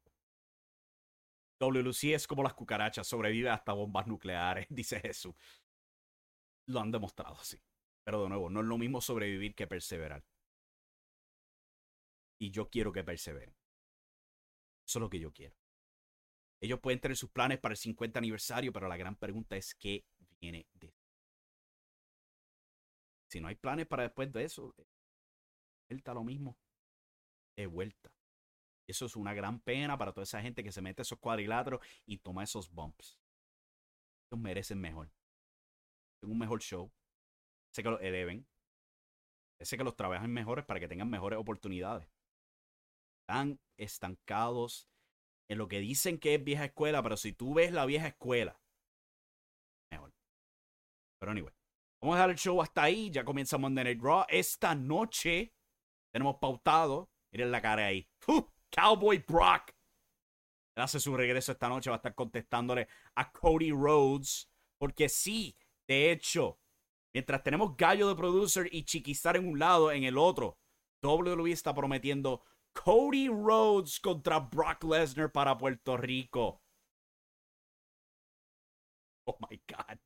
WLC es como las cucarachas, sobrevive hasta bombas nucleares, dice Jesús. Lo han demostrado, sí. Pero de nuevo, no es lo mismo sobrevivir que perseverar. Y yo quiero que perseveren. Eso es lo que yo quiero. Ellos pueden tener sus planes para el 50 aniversario, pero la gran pregunta es ¿qué viene de eso? Si no hay planes para después de eso, vuelta lo mismo. De vuelta. Eso es una gran pena para toda esa gente que se mete esos cuadriláteros y toma esos bumps. Ellos merecen mejor. Tienen un mejor show. Sé que los eleven. Sé que los trabajan mejores para que tengan mejores oportunidades. Están estancados en lo que dicen que es vieja escuela, pero si tú ves la vieja escuela, mejor. Pero anyway, vamos a dejar el show hasta ahí. Ya comienza Monday Night Raw. Esta noche tenemos pautado. Miren la cara ahí. Cowboy Brock. Él hace su regreso esta noche. Va a estar contestándole a Cody Rhodes. Porque sí, de hecho, Mientras tenemos Gallo de Producer y Chiquistar en un lado, en el otro, WWE está prometiendo Cody Rhodes contra Brock Lesnar para Puerto Rico. Oh my God.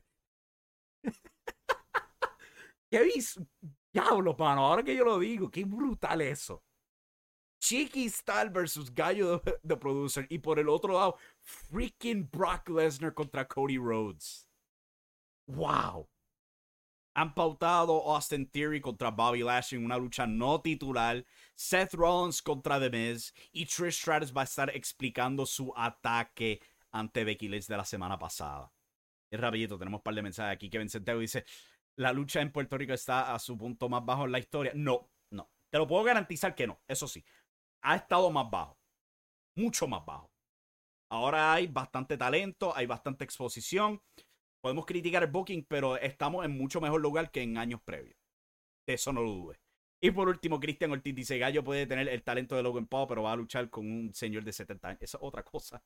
Diablo, mano, ahora que yo lo digo, qué brutal eso. Chiquistar versus Gallo de Producer. Y por el otro lado, freaking Brock Lesnar contra Cody Rhodes. Wow. Han pautado Austin Theory contra Bobby Lashley en una lucha no titular. Seth Rollins contra The Miz. Y Trish Stratus va a estar explicando su ataque ante Becky Lynch de la semana pasada. Es rapidito, tenemos un par de mensajes aquí. Kevin Santiago dice, ¿la lucha en Puerto Rico está a su punto más bajo en la historia? No. Te lo puedo garantizar que no. Eso sí, ha estado más bajo. Mucho más bajo. Ahora hay bastante talento, hay bastante exposición. Podemos criticar el booking, pero estamos en mucho mejor lugar que en años previos. De eso no lo dudes. Y por último, Cristian Ortiz dice, Gallo puede tener el talento de Logan Paul, pero va a luchar con un señor de 70 años. Esa es otra cosa.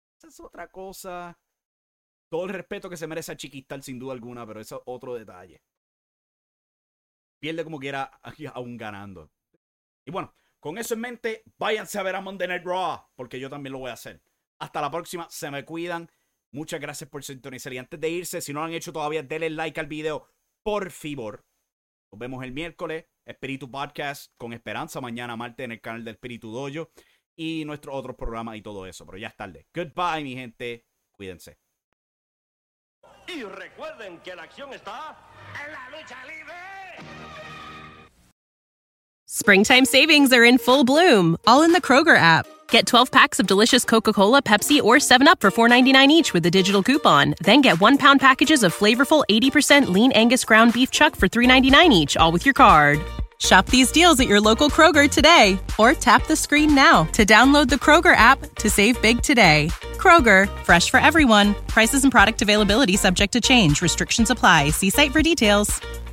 Todo el respeto que se merece a Chiquistar, sin duda alguna, pero eso es otro detalle. Pierde como quiera, aún ganando. Y bueno, con eso en mente, váyanse a ver a Monday Night Raw, porque yo también lo voy a hacer. Hasta la próxima, se me cuidan. Muchas gracias por sintonizar. Y antes de irse, si no lo han hecho todavía, denle like al video, por favor. Nos vemos el miércoles, Espíritu Podcast, con Esperanza, mañana martes en el canal de Espíritu Dojo. Y nuestros otros programas y todo eso, pero ya es tarde. Goodbye, mi gente. Cuídense. Y recuerden que la acción está en la lucha libre. Springtime savings are in full bloom, all in the Kroger app. Get 12 packs of delicious Coca-Cola, Pepsi, or 7-Up for $4.99 each with a digital coupon. Then get 1-pound packages of flavorful 80% lean Angus ground beef chuck for $3.99 each, all with your card. Shop these deals at your local Kroger today, or tap the screen now to download the Kroger app to save big today. Kroger, fresh for everyone. Prices and product availability subject to change. Restrictions apply. See site for details.